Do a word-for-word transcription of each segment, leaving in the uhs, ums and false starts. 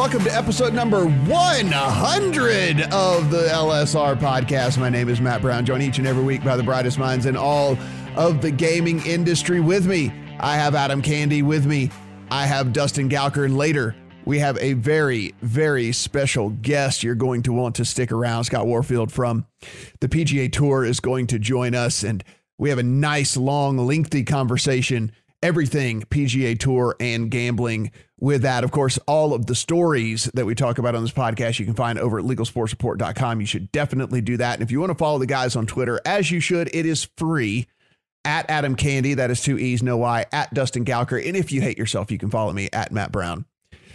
welcome to episode number one hundred of the L S R podcast. My name is Matt Brown, joined each and every week by the brightest minds in all of the gaming industry. With me, I have Adam Candy. With me, I have Dustin Gouker. And later, we have a very, very special guest. You're going to want to stick around. Scott Warfield from the P G A Tour is going to join us, and we have a nice, long, lengthy conversation. Everything P G A Tour and gambling. With that, of course, all of the stories that we talk about on this podcast, you can find over at legal sports report dot com. You should definitely do that. And if you want to follow the guys on Twitter, as you should, it is free. At Adam Candy, that is two E's, no Y, at Dustin Gouker. And if you hate yourself, you can follow me at Matt Brown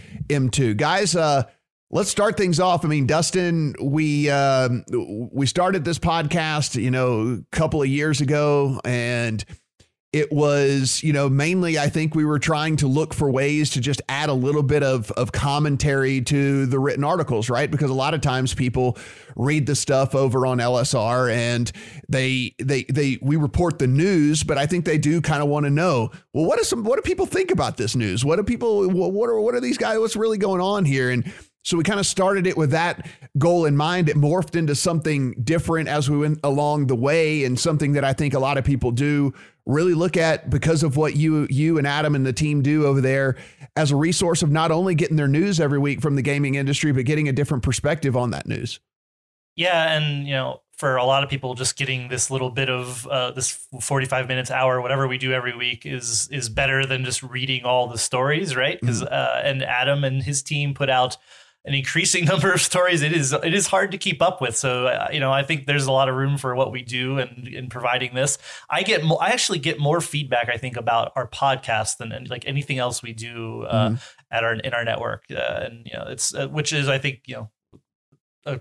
M two. Guys, uh, let's start things off. I mean, Dustin, we uh, we started this podcast, you know, a couple of years ago, and it was, you know, mainly I think we were trying to look for ways to just add a little bit of, of commentary to the written articles, right? Because a lot of times people read the stuff over on L S R and they they they we report the news, but I think they do kind of want to know, well, what is some what do people think about this news? What do people what are what are these guys? What's really going on here? And so we kind of started it with that goal in mind. It morphed into something different as we went along the way, and something that I think a lot of people do really look at because of what you you and Adam and the team do over there as a resource of not only getting their news every week from the gaming industry, but getting a different perspective on that news. Yeah. And, you know, for a lot of people, just getting this little bit of uh, this forty-five minutes, hour, whatever we do every week is is better than just reading all the stories. Right. Because mm-hmm. uh, and Adam and his team put out an increasing number of stories. It is it is hard to keep up with. So, uh, you know, I think there's a lot of room for what we do and in providing this. I get more, I actually get more feedback, I think, about our podcast than and like anything else we do uh, mm. at our in our network. Uh, and, you know, it's uh, which is, I think, you know, a,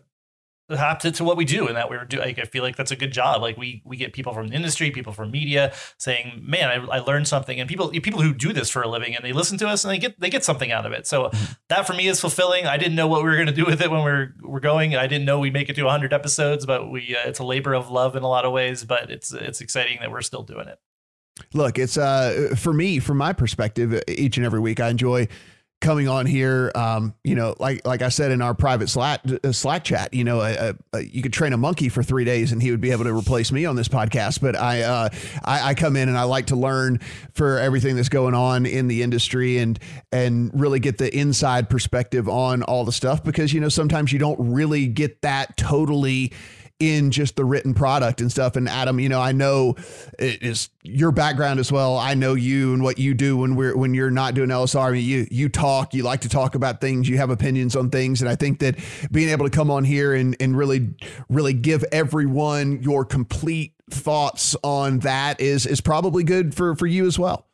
to, to what we do, and that we're doing. Like, I feel like that's a good job. Like we we get people from the industry, people from media saying, man, I, I learned something, and people people who do this for a living and they listen to us and they get they get something out of it. So mm-hmm. that for me is fulfilling. I didn't know what we were going to do with it when we're we're going. I didn't know we'd make it to one hundred episodes, but we uh, it's a labor of love in a lot of ways, but it's it's exciting that we're still doing it. Look, it's uh for me, from my perspective, each and every week I enjoy coming on here. Um, you know, like, like I said, in our private Slack, uh, Slack chat, you know, uh, uh, you could train a monkey for three days and he would be able to replace me on this podcast. But I, uh, I, I come in and I like to learn for everything that's going on in the industry and, and really get the inside perspective on all the stuff, because, you know, sometimes you don't really get that totally in just the written product and stuff. And Adam, you know, I know it is your background as well. I know you and what you do when we're, when you're not doing L S R. I mean, you, you talk, you like to talk about things, you have opinions on things. And I think that being able to come on here and, and really, really give everyone your complete thoughts on that is, is probably good for, for you as well.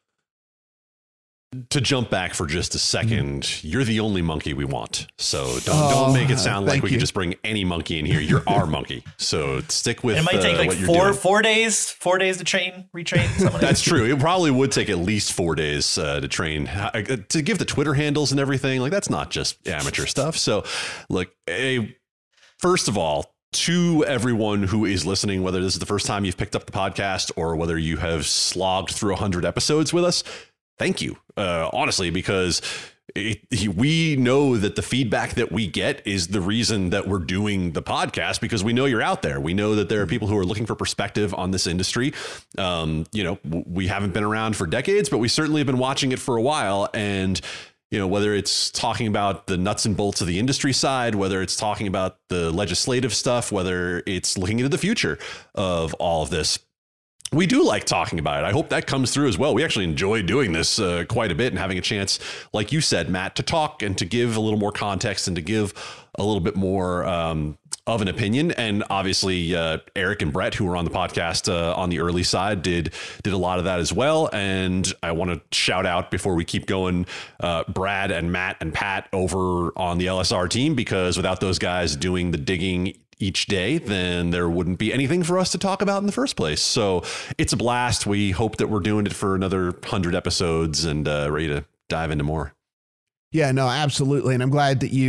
To jump back for just a second, mm. you're the only monkey we want. So don't, oh, don't make it sound like we you. could just bring any monkey in here. You're our monkey. So stick with it. Might take uh, like four four days, four days to train, retrain. That's true. It probably would take at least four days uh, to train, uh, to give the Twitter handles and everything. Like, that's not just amateur stuff. So look, a, first of all, to everyone who is listening, whether this is the first time you've picked up the podcast or whether you have slogged through one hundred episodes with us, thank you, uh, honestly, because it, we know that the feedback that we get is the reason that we're doing the podcast, because we know you're out there. We know that there are people who are looking for perspective on this industry. Um, you know, we haven't been around for decades, but we certainly have been watching it for a while. And, you know, whether it's talking about the nuts and bolts of the industry side, whether it's talking about the legislative stuff, whether it's looking into the future of all of this, we do like talking about it. I hope that comes through as well. We actually enjoy doing this uh, quite a bit and having a chance, like you said, Matt, to talk and to give a little more context and to give a little bit more um, of an opinion. And obviously, uh, Eric and Brett, who were on the podcast uh, on the early side, did did a lot of that as well. And I want to shout out, before we keep going, uh, Brad and Matt and Pat over on the L S R team, because without those guys doing the digging each day, then there wouldn't be anything for us to talk about in the first place. So it's a blast. We hope that we're doing it for another one hundred episodes and uh, ready to dive into more. Yeah, no, absolutely. And I'm glad that you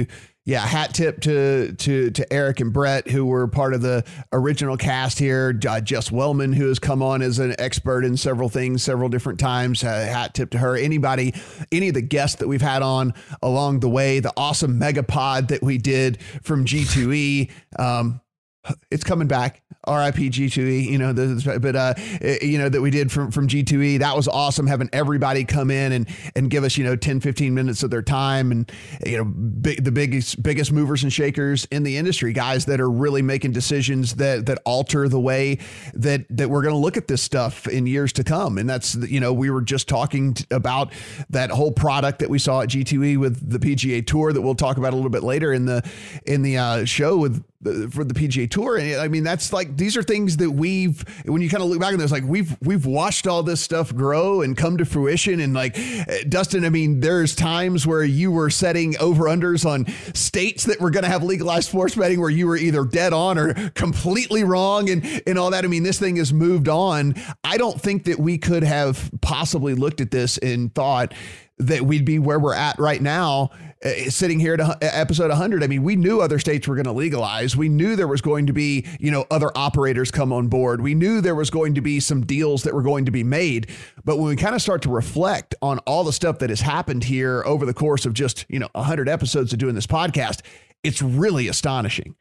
Yeah, hat tip to to to Eric and Brett, who were part of the original cast here. Uh, Jess Wellman, who has come on as an expert in several things, several different times. Uh, hat tip to her. Anybody, any of the guests that we've had on along the way. The awesome Megapod that we did from G two E. Um, it's coming back. R I P G two E, you know, the, but, uh, you know, that we did from, from G two E. That was awesome, having everybody come in and, and give us, you know, ten, fifteen minutes of their time. And, you know, big, the biggest, biggest movers and shakers in the industry, guys that are really making decisions that, that alter the way that, that we're going to look at this stuff in years to come. And that's, you know, we were just talking t- about that whole product that we saw at G two E with the P G A Tour that we'll talk about a little bit later in the, in the uh, show with, for the P G A Tour. And I mean, that's like, these are things that we've, when you kind of look back at this, like we've, we've watched all this stuff grow and come to fruition. And like, Dustin, I mean, there's times where you were setting over unders on states that were going to have legalized sports betting where you were either dead on or completely wrong and, and all that. I mean, this thing has moved on. I don't think that we could have possibly looked at this and thought that we'd be where we're at right now, uh, sitting here at episode one hundred. I mean, we knew other states were going to legalize. We knew there was going to be, you know, other operators come on board. We knew there was going to be some deals that were going to be made. But when we kind of start to reflect on all the stuff that has happened here over the course of just, you know, one hundred episodes of doing this podcast, it's really astonishing.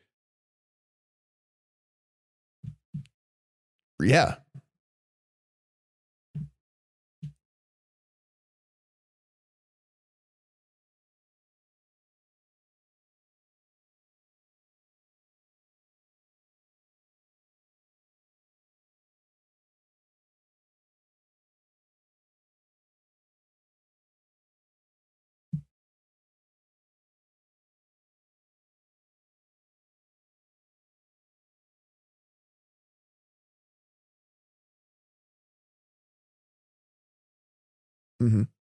Yeah. Mm-hmm.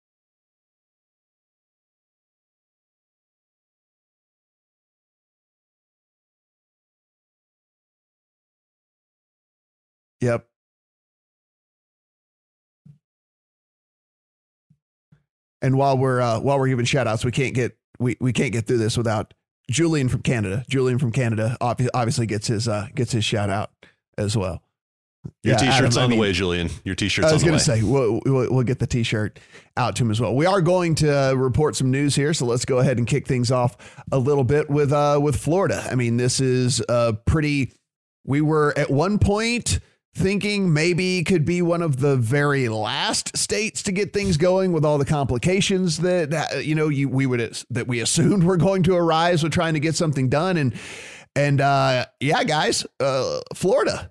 Yep. And while we're uh, while we're giving shout outs, we can't get we, we can't get through this without Julian from Canada. Julian from Canada obviously gets his uh, gets his shout out as well. Your yeah, t-shirt's Adam, on I mean, the way, Julian. Your t-shirt's on the way. I was going to say, we'll, we'll, we'll get the t-shirt out to him as well. We are going to report some news here, so let's go ahead and kick things off a little bit with uh, with Florida. I mean, this is a pretty, we were at one point thinking maybe could be one of the very last states to get things going with all the complications that, you know, you, we would, that we assumed were going to arise with trying to get something done. And, and uh, yeah, guys, uh, Florida.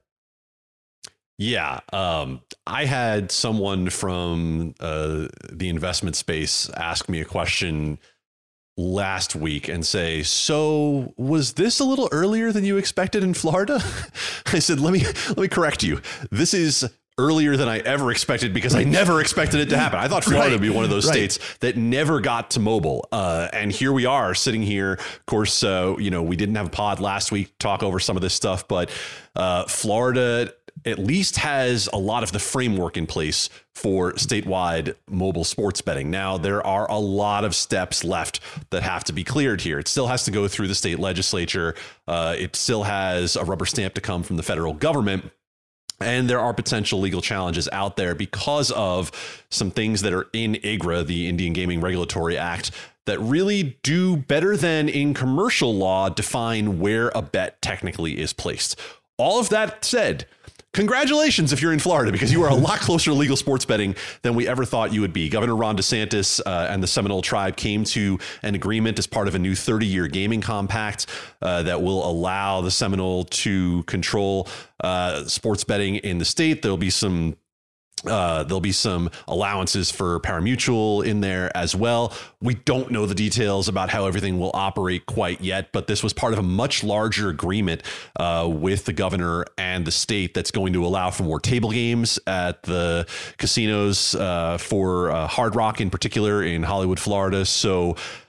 Yeah. Um, I had someone from uh, the investment space ask me a question last week and say, so was this a little earlier than you expected in Florida? I said, let me let me correct you. This is earlier than I ever expected because I never expected it to happen. I thought Florida right. would be one of those right. states that never got to mobile. Uh, and here we are sitting here. Of course, uh, you know, we didn't have a pod last week to talk over some of this stuff, but uh, Florida at least has a lot of the framework in place for statewide mobile sports betting. Now, there are a lot of steps left that have to be cleared here. It still has to go through the state legislature. Uh, it still has a rubber stamp to come from the federal government. And there are potential legal challenges out there because of some things that are in I G R A, the Indian Gaming Regulatory Act, that really do better than in commercial law define where a bet technically is placed. All of that said, congratulations if you're in Florida, because you are a lot closer to legal sports betting than we ever thought you would be. Governor Ron DeSantis uh, and the Seminole Tribe came to an agreement as part of a new thirty-year gaming compact uh, that will allow the Seminole to control uh, sports betting in the state. There'll be some Uh, there'll be some allowances for parimutuel in there as well. We don't know the details about how everything will operate quite yet, but this was part of a much larger agreement uh, with the governor and the state that's going to allow for more table games at the casinos uh, for uh, Hard Rock in particular in Hollywood, Florida. So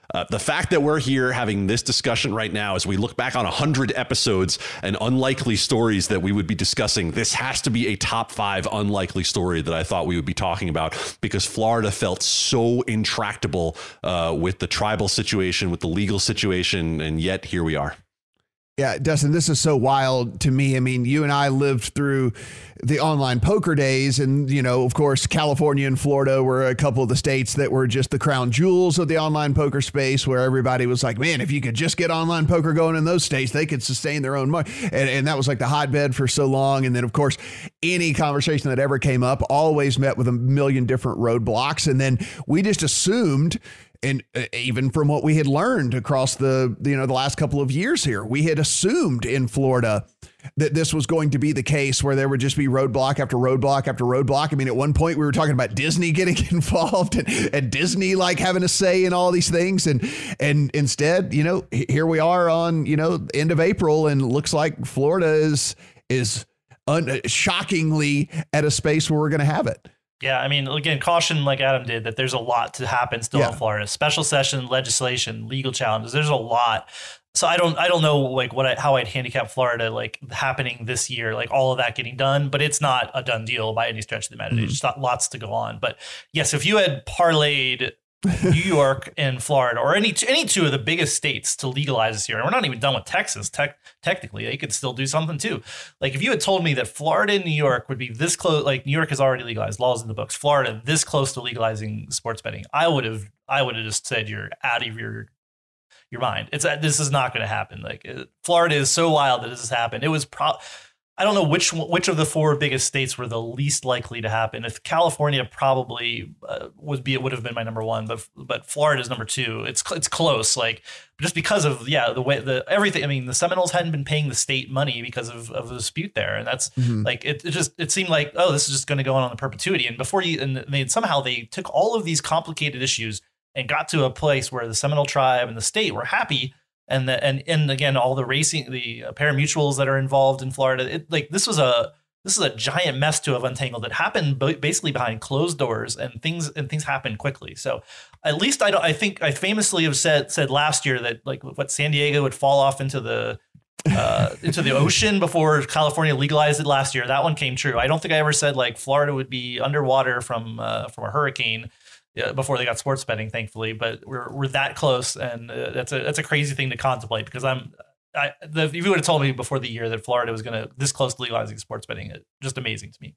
Uh, the fact that we're here having this discussion right now as we look back on one hundred episodes and unlikely stories that we would be discussing, this has to be a top five unlikely story that I thought we would be talking about, because Florida felt so intractable uh, with the tribal situation, with the legal situation, and yet here we are. Yeah, Dustin, this is so wild to me. I mean, you and I lived through the online poker days, and, you know, of course, California and Florida were a couple of the states that were just the crown jewels of the online poker space, where everybody was like, man, if you could just get online poker going in those states, they could sustain their own money. And, and that was like the hotbed for so long. And then, of course, any conversation that ever came up always met with a million different roadblocks. And then we just assumed, and even from what we had learned across the, you know, the last couple of years here, we had assumed in Florida that this was going to be the case, where there would just be roadblock after roadblock after roadblock. I mean, at one point we were talking about Disney getting involved and, and Disney like having a say in all these things. And, and instead, you know, here we are on, you know, end of April, and looks like Florida is, is un- shockingly at a space where we're going to have it. Yeah, I mean, again, caution, like Adam did, that there's a lot to happen still yeah. in Florida. Special session, legislation, legal challenges. There's a lot. So I don't, I don't know, like what, I, how I'd handicap Florida, like happening this year, like all of that getting done. But it's not a done deal by any stretch of the imagination. Mm-hmm. Just not lots to go on. But yes, if you had parlayed New York and Florida, or any any two of the biggest states to legalize this year, and we're not even done with Texas. Tech, technically, they could still do something too. Like if you had told me that Florida and New York would be this close, like New York has already legalized, laws in the books, Florida this close to legalizing sports betting, I would have I would have just said you're out of your your mind. It's this is not going to happen. Like Florida is so wild that this has happened. It was pro. I don't know which which of the four biggest states were the least likely to happen. If California probably uh, would be, it would have been my number one, but but Florida is number two. It's it's close, like just because of yeah the way the everything. I mean, the Seminoles hadn't been paying the state money because of, of the dispute there, and that's mm-hmm. like it, it. just it seemed like, oh, this is just going to go on on the perpetuity. And before you, and they somehow they took all of these complicated issues and got to a place where the Seminole tribe and the state were happy. And the, and and again, all the racing, the pari-mutuels that are involved in Florida, it, like this was a this is a giant mess to have untangled. It happened basically behind closed doors, and things and things happen quickly. So at least I don't. I think I famously have said said last year that like what San Diego would fall off into the uh, into the ocean before California legalized it last year. That one came true. I don't think I ever said like Florida would be underwater from uh, from a hurricane before they got sports betting, thankfully, but we're we're that close, and uh, that's a that's a crazy thing to contemplate, because I'm I the, if you would have told me before the year that Florida was going to this close to legalizing sports betting, it just amazing to me.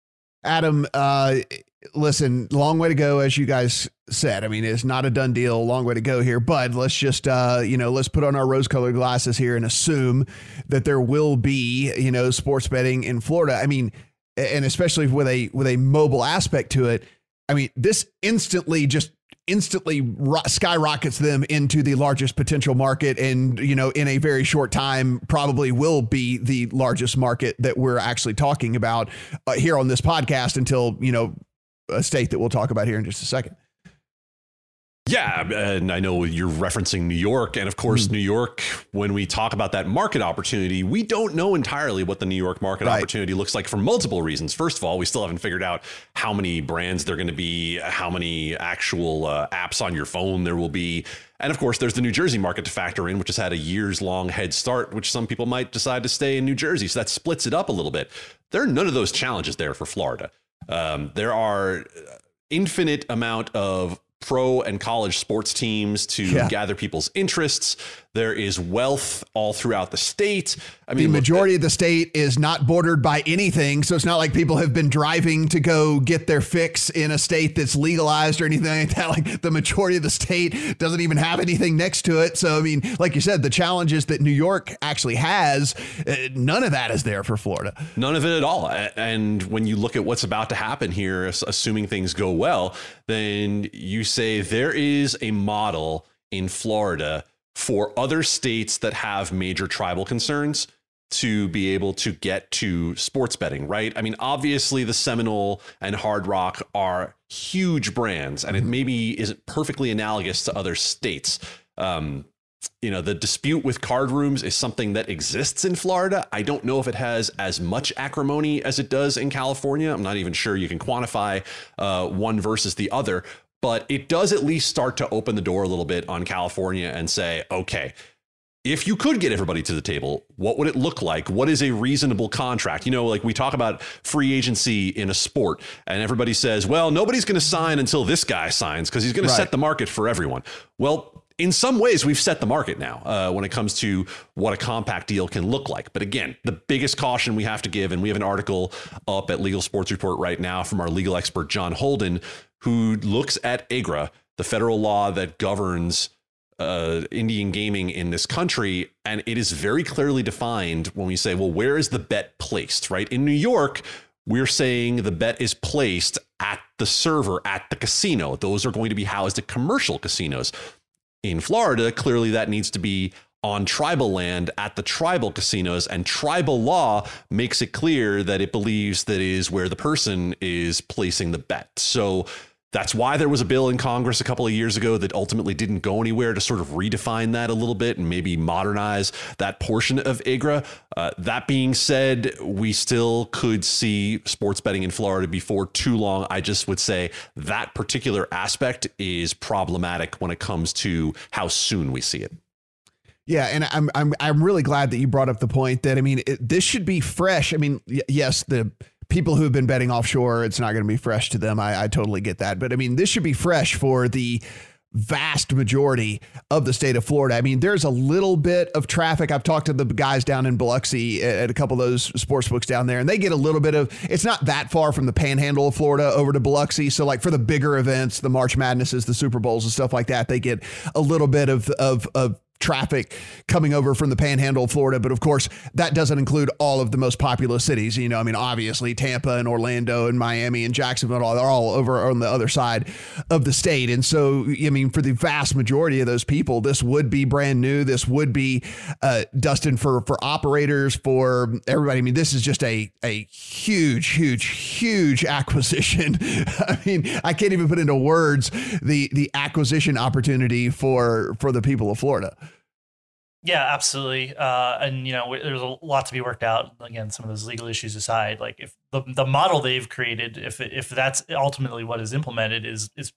Adam, uh, listen, long way to go, as you guys said. I mean, it's not a done deal, long way to go here, but let's just uh, you know let's put on our rose-colored glasses here and assume that there will be you know sports betting in Florida. I mean, and especially with a with a mobile aspect to it. I mean, this instantly just instantly ro- skyrockets them into the largest potential market, and, you know, in a very short time, probably will be the largest market that we're actually talking about uh, here on this podcast until, you know, a state that we'll talk about here in just a second. Yeah, and I know you're referencing New York, and of course, mm. New York, when we talk about that market opportunity, we don't know entirely what the New York market right. opportunity looks like for multiple reasons. First of all, we still haven't figured out how many brands there are going to be, how many actual uh, apps on your phone there will be. And of course, there's the New Jersey market to factor in, which has had a years long head start, which some people might decide to stay in New Jersey. So that splits it up a little bit. There are none of those challenges there for Florida. Um, there are infinite amount of pro and college sports teams to yeah. gather people's interests. There is wealth all throughout the state. I mean, the majority look, of the state is not bordered by anything. So it's not like people have been driving to go get their fix in a state that's legalized or anything like that. Like the majority of the state doesn't even have anything next to it. So, I mean, like you said, the challenges that New York actually has, uh, none of that is there for Florida. None of it at all. And when you look at what's about to happen here, assuming things go well, then you say there is a model in Florida for other states that have major tribal concerns to be able to get to sports betting, right? I mean, obviously the Seminole and Hard Rock are huge brands, and it maybe isn't perfectly analogous to other states. Um, you know, the dispute with card rooms is something that exists in Florida. I don't know if it has as much acrimony as it does in California. I'm not even sure you can quantify uh, one versus the other. But it does at least start to open the door a little bit on California and say, okay, if you could get everybody to the table, what would it look like? What is a reasonable contract? You know, like we talk about free agency in a sport and everybody says, well, nobody's going to sign until this guy signs because he's going right. to set the market for everyone. Well, in some ways, we've set the market now uh, when it comes to what a compact deal can look like. But again, the biggest caution we have to give, and we have an article up at Legal Sports Report right now from our legal expert, John Holden, who looks at AGRA, the federal law that governs uh, Indian gaming in this country. And it is very clearly defined when we say, well, where is the bet placed, right? In New York, we're saying the bet is placed at the server, at the casino. Those are going to be housed at commercial casinos. In Florida, clearly that needs to be on tribal land at the tribal casinos, and tribal law makes it clear that it believes that is where the person is placing the bet. So that's why there was a bill in Congress a couple of years ago that ultimately didn't go anywhere to sort of redefine that a little bit and maybe modernize that portion of AGRA. Uh, that being said, we still could see sports betting in Florida before too long. I just would say that particular aspect is problematic when it comes to how soon we see it. Yeah, and I'm I'm I'm really glad that you brought up the point that, I mean, it, this should be fresh. I mean, y- yes, the people who've been betting offshore, it's not going to be fresh to them. I, I totally get that. But I mean, this should be fresh for the vast majority of the state of Florida. I mean, there's a little bit of traffic. I've talked to the guys down in Biloxi at a couple of those sports books down there, and they get a little bit of, it's not that far from the panhandle of Florida over to Biloxi. So like for the bigger events, the March Madnesses, the Super Bowls and stuff like that, they get a little bit of, of, of traffic coming over from the panhandle of Florida. But of course, that doesn't include all of the most populous cities. You know, I mean, obviously Tampa and Orlando and Miami and Jacksonville, they're all over on the other side of the state. And so, I mean, for the vast majority of those people, this would be brand new. This would be, uh, Dustin, for, for operators, for everybody. I mean, this is just a, a huge, huge, huge acquisition. I mean, I can't even put into words the, the acquisition opportunity for, for the people of Florida. Yeah, absolutely. Uh, and, you know, there's a lot to be worked out. Again, some of those legal issues aside, like if the, the model they've created, if if that's ultimately what is implemented, is, is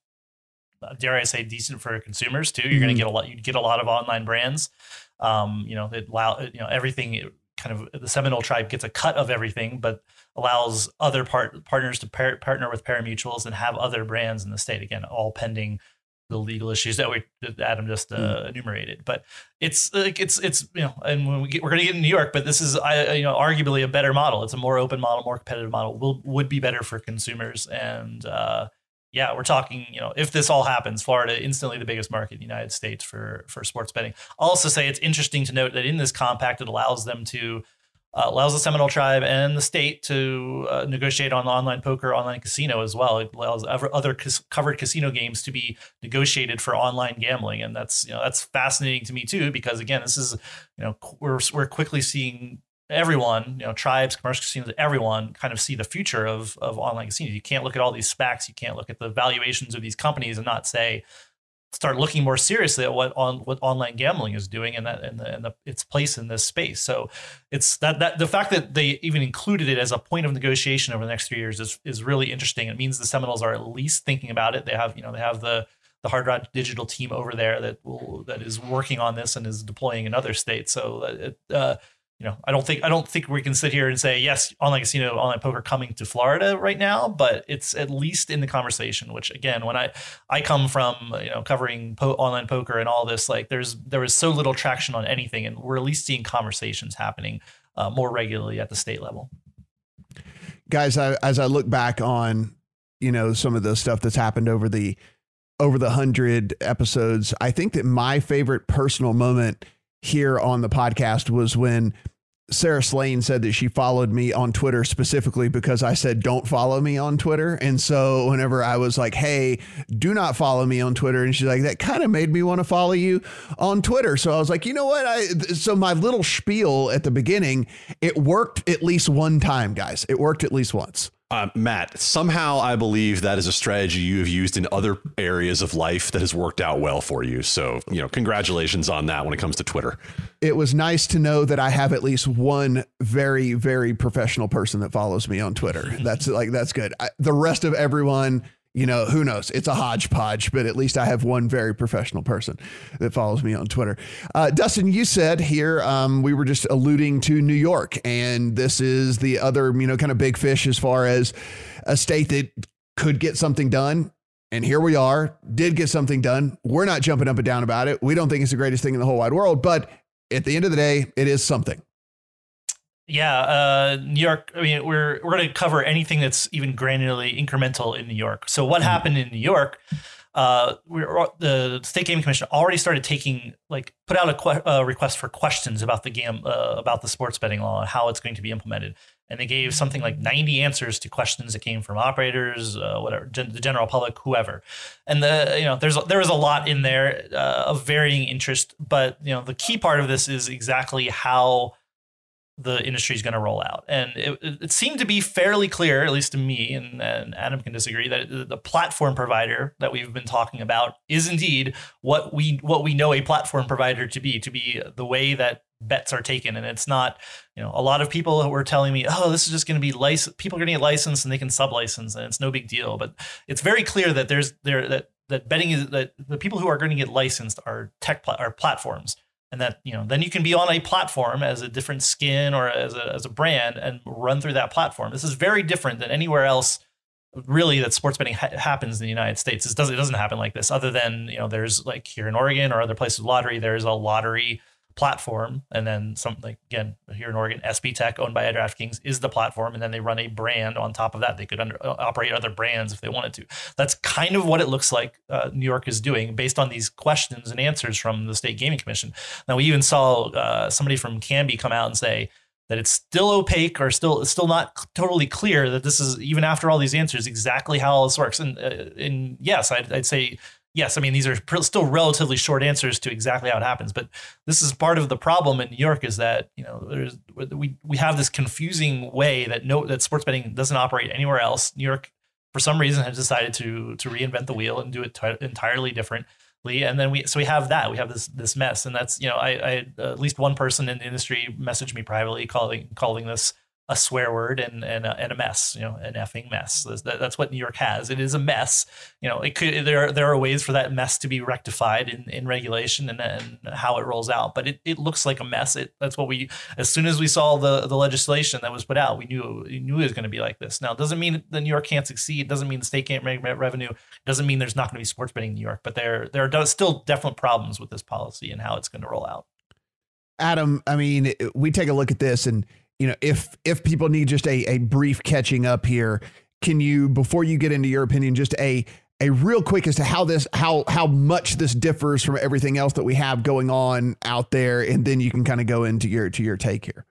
dare I say, decent for consumers too. You're mm-hmm. going to get a lot, you get a lot of online brands. Um, you know, it allow, you know, everything it kind of, the Seminole tribe gets a cut of everything, but allows other part partners to par- partner with pari-mutuels and have other brands in the state. Again, all pending the legal issues that we that Adam just uh, mm. enumerated. But it's like it's it's you know, and when we get, we're going to get in New York, but this is I you know arguably a better model. It's a more open model, more competitive model. Will would be better for consumers. And uh, yeah, we're talking, you know, if this all happens, Florida instantly the biggest market in the United States for for sports betting. I'll also say it's interesting to note that in this compact, it allows them to Uh, allows the Seminole tribe and the state to uh, negotiate on online poker, online casino as well. It allows other cas- covered casino games to be negotiated for online gambling, and that's you know that's fascinating to me too, because again, this is you know we're we're quickly seeing everyone, you know, tribes, commercial casinos, everyone kind of see the future of of online casinos. You can't look at all these SPACs, you can't look at the valuations of these companies and not say, start looking more seriously at what on what online gambling is doing and that and, the, and the, its place in this space. So it's that that the fact that they even included it as a point of negotiation over the next three years is is really interesting. It means the Seminoles are at least thinking about it. They have you know they have the the Hard Rock Digital team over there that will that is working on this and is deploying in other states. So it, uh, you know, I don't think I don't think we can sit here and say yes, online casino, online poker coming to Florida right now, but it's at least in the conversation. Which again, when I I come from you know covering po- online poker and all this, like there's there was so little traction on anything, and we're at least seeing conversations happening uh, more regularly at the state level. Guys, I, as I look back on you know some of the stuff that's happened over the over the hundred episodes, I think that my favorite personal moment here on the podcast was when Sarah Slane said that she followed me on Twitter specifically because I said, don't follow me on Twitter. And so whenever I was like, hey, do not follow me on Twitter. And she's like, that kind of made me want to follow you on Twitter. So I was like, you know what? I, so my little spiel at the beginning, it worked at least one time, guys. It worked at least once. Uh, Matt, somehow I believe that is a strategy you have used in other areas of life that has worked out well for you. So, you know, congratulations on that when it comes to Twitter. It was nice to know that I have at least one very, very professional person that follows me on Twitter. That's like, that's good. I, the rest of everyone you know, who knows? It's a hodgepodge, but at least I have one very professional person that follows me on Twitter. Uh, Dustin, you said here, um, we were just alluding to New York, and this is the other, you know, kind of big fish as far as a state that could get something done. And here we are, did get something done. We're not jumping up and down about it. We don't think it's the greatest thing in the whole wide world, but at the end of the day, it is something. Yeah, uh, New York. I mean, we're we're going to cover anything that's even granularly incremental in New York. So, what mm-hmm. happened in New York? Uh, we the State Gaming Commission already started taking, like, put out a que- uh, request for questions about the game, uh, about the sports betting law and how it's going to be implemented. And they gave something like ninety answers to questions that came from operators, uh, whatever, gen- the general public, whoever. And the you know, there's there was a lot in there uh, of varying interest, but you know, the key part of this is exactly how the industry is going to roll out. And it, it seemed to be fairly clear, at least to me, and, and Adam can disagree, that the platform provider that we've been talking about is indeed what we what we know a platform provider to be, to be the way that bets are taken. And it's not, you know, a lot of people were telling me, oh, this is just going to be licensed. People are going to get licensed and they can sub-license and it's no big deal. But it's very clear that there's there that that betting is that the people who are going to get licensed are tech pla- are platforms. And that, you know, then you can be on a platform as a different skin or as a as a brand and run through that platform. This is very different than anywhere else, really, that sports betting ha- happens in the United States. It doesn't it doesn't happen like this. Other than, you know, there's like here in Oregon or other places, lottery. There's a lottery platform, and then some, like, again, here in Oregon, S B Tech, owned by DraftKings, is the platform, and then they run a brand on top of that. They could under, operate other brands if they wanted to. That's kind of what it looks like uh, New York is doing based on these questions and answers from the State Gaming Commission. Now, we even saw uh, somebody from Canby come out and say that it's still opaque or still it's still not totally clear that this is, even after all these answers, exactly how all this works. And, uh, and yes, I'd, I'd say yes, I mean, these are pr- still relatively short answers to exactly how it happens, but this is part of the problem in New York, is that, you know, there's we we have this confusing way that no that sports betting doesn't operate anywhere else. New York, for some reason, has decided to to reinvent the wheel and do it t- entirely differently, and then we so we have that we have this this mess, and that's, you know, I, I uh, at least one person in the industry messaged me privately calling calling this a swear word and and a, and a mess, you know, an effing mess. That, that's what New York has. It is a mess. You know, it could there are, there are ways for that mess to be rectified in, in regulation and, and how it rolls out. But it, it looks like a mess. It that's what we as soon as we saw the the legislation that was put out, we knew we knew it was going to be like this. Now, it doesn't mean that New York can't succeed. It doesn't mean the state can't make revenue. It doesn't mean there's not going to be sports betting in New York. But there there are still definite problems with this policy and how it's going to roll out. Adam, I mean, we take a look at this, and you know, if if people need just a, a brief catching up here, can you, before you get into your opinion, just a a real quick as to how this how how much this differs from everything else that we have going on out there, and then you can kind of go into your to your take here.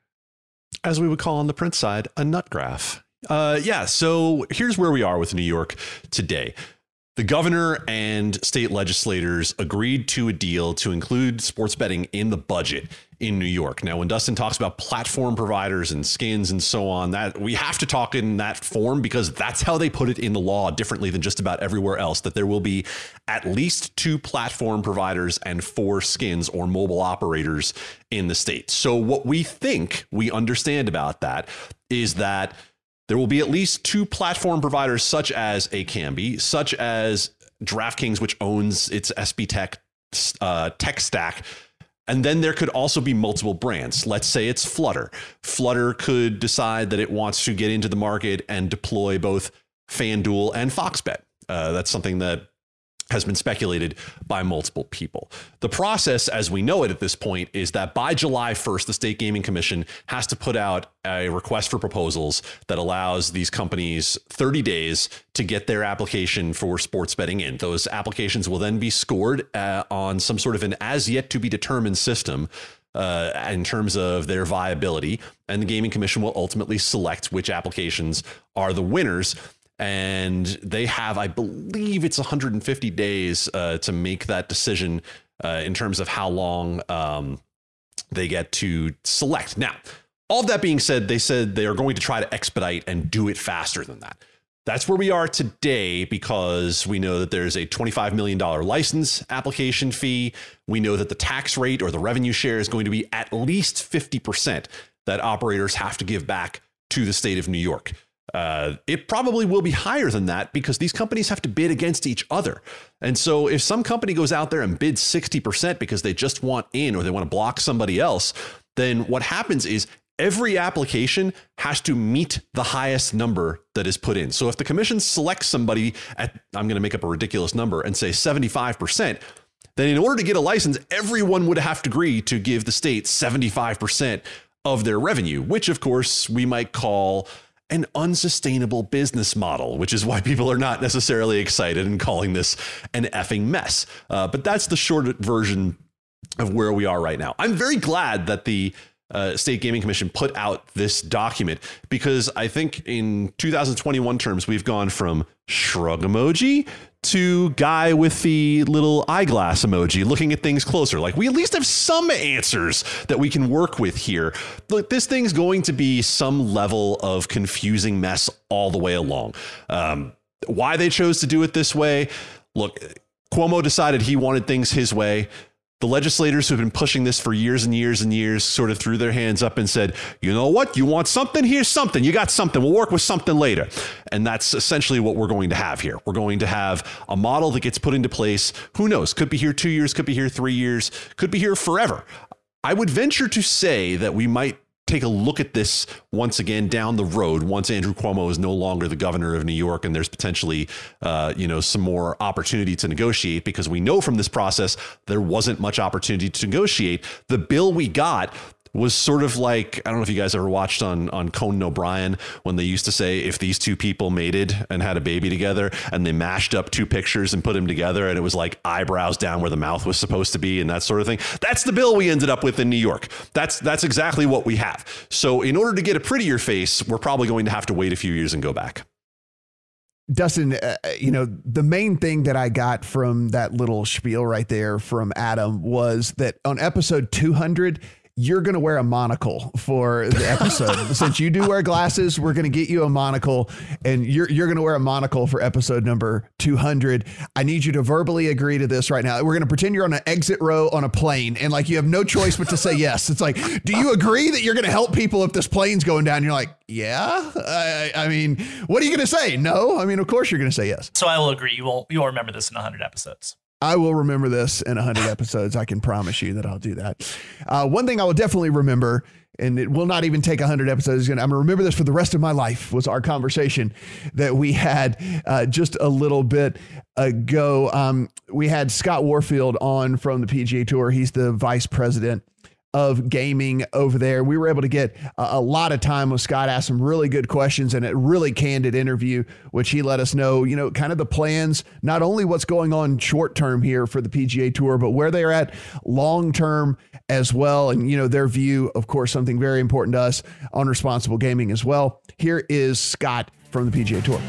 As we would call on the print side, a nut graph. Uh, yeah. So here's where we are with New York today. The governor and state legislators agreed to a deal to include sports betting in the budget in New York. Now, when Dustin talks about platform providers and skins and so on, that we have to talk in that form because that's how they put it in the law, differently than just about everywhere else, that there will be at least two platform providers and four skins or mobile operators in the state. So what we think we understand about that is that there will be at least two platform providers, such as a Canby, such as DraftKings, which owns its S B Tech uh, tech stack. And then there could also be multiple brands. Let's say it's Flutter. Flutter could decide that it wants to get into the market and deploy both FanDuel and Fox Bet. Uh, that's something that has been speculated by multiple people. The process, as we know it at this point, is that by July first, the State Gaming Commission has to put out a request for proposals that allows these companies thirty days to get their application for sports betting in. Those applications will then be scored uh, on some sort of an as yet to be determined system uh, in terms of their viability. And the Gaming Commission will ultimately select which applications are the winners. And they have, I believe it's one hundred fifty days uh, to make that decision uh, in terms of how long um, they get to select. Now, all of that being said, they said they are going to try to expedite and do it faster than that. That's where we are today, because we know that there's a twenty-five million dollars license application fee. We know that the tax rate or the revenue share is going to be at least fifty percent that operators have to give back to the state of New York. Uh, it probably will be higher than that because these companies have to bid against each other. And so if some company goes out there and bids sixty percent because they just want in or they want to block somebody else, then what happens is every application has to meet the highest number that is put in. So if the commission selects somebody at, I'm going to make up a ridiculous number and say seventy-five percent, then in order to get a license, everyone would have to agree to give the state seventy-five percent of their revenue, which of course we might call an unsustainable business model, which is why people are not necessarily excited and calling this an effing mess. Uh, but that's the short version of where we are right now. I'm very glad that the uh, State Gaming Commission put out this document because I think in two thousand twenty-one terms, we've gone from shrug emoji to guy with the little eyeglass emoji looking at things closer. Like, we at least have some answers that we can work with here. Look, this thing's going to be some level of confusing mess all the way along. Um, why they chose to do it this way? Look, Cuomo decided he wanted things his way. The legislators who've been pushing this for years and years and years sort of threw their hands up and said, you know what? You want something? Here's something. You got something. We'll work with something later. And that's essentially what we're going to have here. We're going to have a model that gets put into place. Who knows? Could be here two years, could be here three years, could be here forever. I would venture to say that we might take a look at this once again down the road once Andrew Cuomo is no longer the governor of New York and there's potentially, uh, you know, some more opportunity to negotiate, because we know from this process there wasn't much opportunity to negotiate. The bill we got was sort of like, I don't know if you guys ever watched on, on Conan O'Brien when they used to say if these two people mated and had a baby together and they mashed up two pictures and put them together and it was like eyebrows down where the mouth was supposed to be and that sort of thing. That's the bill we ended up with in New York. That's that's exactly what we have. So in order to get a prettier face, we're probably going to have to wait a few years and go back. Dustin, uh, you know, the main thing that I got from that little spiel right there from Adam was that on episode two hundred, you're going to wear a monocle for the episode. Since you do wear glasses, we're going to get you a monocle, and you're you're going to wear a monocle for episode number two hundred. I need you to verbally agree to this right now. We're going to pretend you're on an exit row on a plane, and like you have no choice but to say yes. It's like, do you agree that you're going to help people if this plane's going down? And you're like, yeah. I, I mean, what are you going to say? No. I mean, of course you're going to say yes. So I will agree. You won't you won't remember this in one hundred episodes. I will remember this in one hundred episodes. I can promise you that I'll do that. Uh, one thing I will definitely remember, and it will not even take one hundred episodes, I'm going to remember this for the rest of my life, was our conversation that we had uh, just a little bit ago. Um, we had Scott Warfield on from the P G A Tour. He's the vice president of gaming over there. We were able to get a, a lot of time with Scott, asked some really good questions, and a really candid interview, which he let us know, you know, kind of the plans, not only what's going on short term here for the P G A Tour, but where they're at long term as well. And, you know, their view, of course, something very important to us on responsible gaming as well. Here is Scott from the P G A Tour.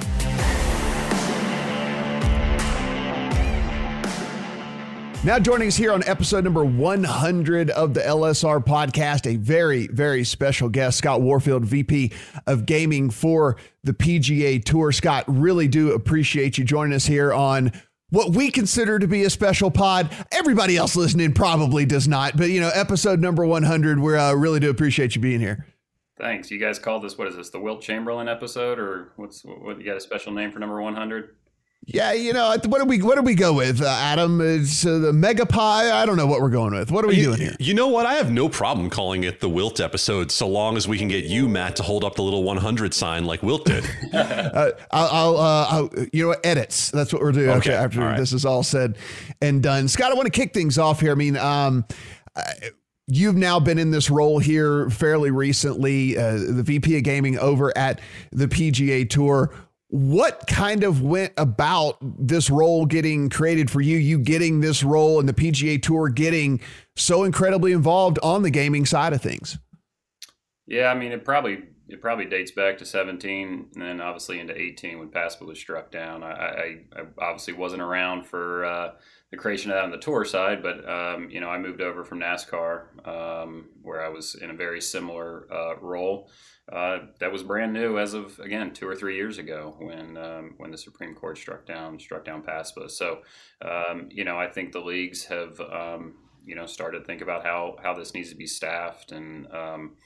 Now joining us here on episode number one hundred of the L S R podcast, a very, very special guest, Scott Warfield, V P of Gaming for the P G A Tour. Scott, really do appreciate you joining us here on what we consider to be a special pod. Everybody else listening probably does not, but, you know, episode number one hundred, we uh, really do appreciate you being here. Thanks. You guys called this, what is this, the Wilt Chamberlain episode, or what's what? You got a special name for number one hundred? Yeah, you know, what do we what do we go with, uh, Adam? It's uh, the Mega Pie. I don't know what we're going with. What are we you, doing here? You know what? I have no problem calling it the Wilt episode, so long as we can get you, Matt, to hold up the little one hundred sign like Wilt did. uh, I'll, I'll, uh, I'll, you know what? Edits. That's what we're doing. Okay, okay after right. This is all said and done. Scott, I want to kick things off here. I mean, um, I, You've now been in this role here fairly recently, uh, the V P of Gaming over at the P G A Tour. What kind of went about this role getting created for you, you getting this role and the P G A Tour getting so incredibly involved on the gaming side of things? Yeah, I mean, it probably it probably dates back to seventeen and then obviously into eighteen when PASPA was struck down. I, I, I obviously wasn't around for uh, the creation of that on the tour side, but, um, you know, I moved over from NASCAR um, where I was in a very similar uh, role. Uh, that was brand new as of, again, two or three years ago when um, when the Supreme Court struck down struck down PASPA. So, um, you know, I think the leagues have, um, you know, started to think about how, how this needs to be staffed and, um,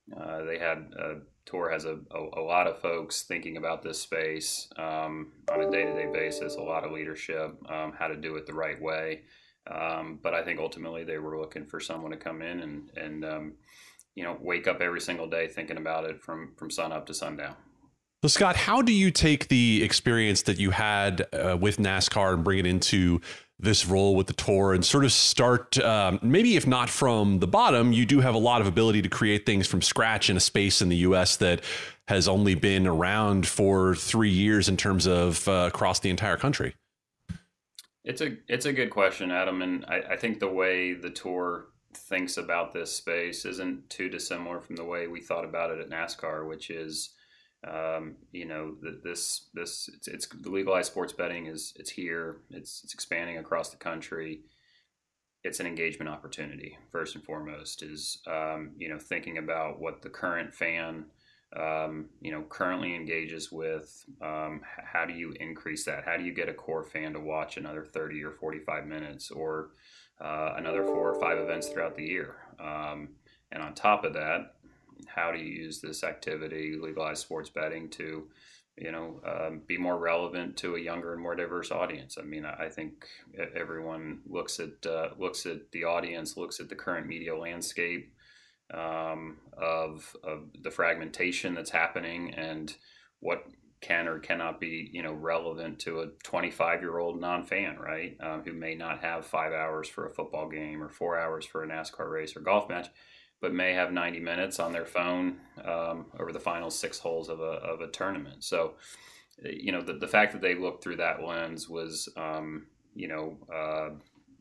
Uh, they had uh, Tour has a, a, a lot of folks thinking about this space um, on a day-to-day basis, a lot of leadership, um, how to do it the right way. Um, but I think ultimately they were looking for someone to come in and, and um, you know, wake up every single day thinking about it from, from sun up to sundown. So, Scott, how do you take the experience that you had uh, with NASCAR and bring it into this role with the Tour and sort of start, um, maybe if not from the bottom, you do have a lot of ability to create things from scratch in a space in the U S that has only been around for three years in terms of uh, across the entire country? It's a it's a good question, Adam, and I, I think the way the Tour thinks about this space isn't too dissimilar from the way we thought about it at NASCAR, which is, um, you know, this this it's, it's the legalized sports betting is it's here, it's it's expanding across the country. It's an engagement opportunity first and foremost. Is um, you know, thinking about what the current fan um, you know currently engages with. Um, how do you increase that? How do you get a core fan to watch another thirty or forty-five minutes or uh, another four or five events throughout the year? Um, and on top of that, how do you use this activity, legalized sports betting, to, you know, um, be more relevant to a younger and more diverse audience? I mean, I think everyone looks at uh, looks at the audience, looks at the current media landscape um, of of the fragmentation that's happening and what can or cannot be, you know, relevant to a twenty-five-year-old non-fan, right, um, who may not have five hours for a football game or four hours for a NASCAR race or golf match, but may have ninety minutes on their phone um, over the final six holes of a of a tournament. So, you know, the, the fact that they looked through that lens was, um, you know, uh,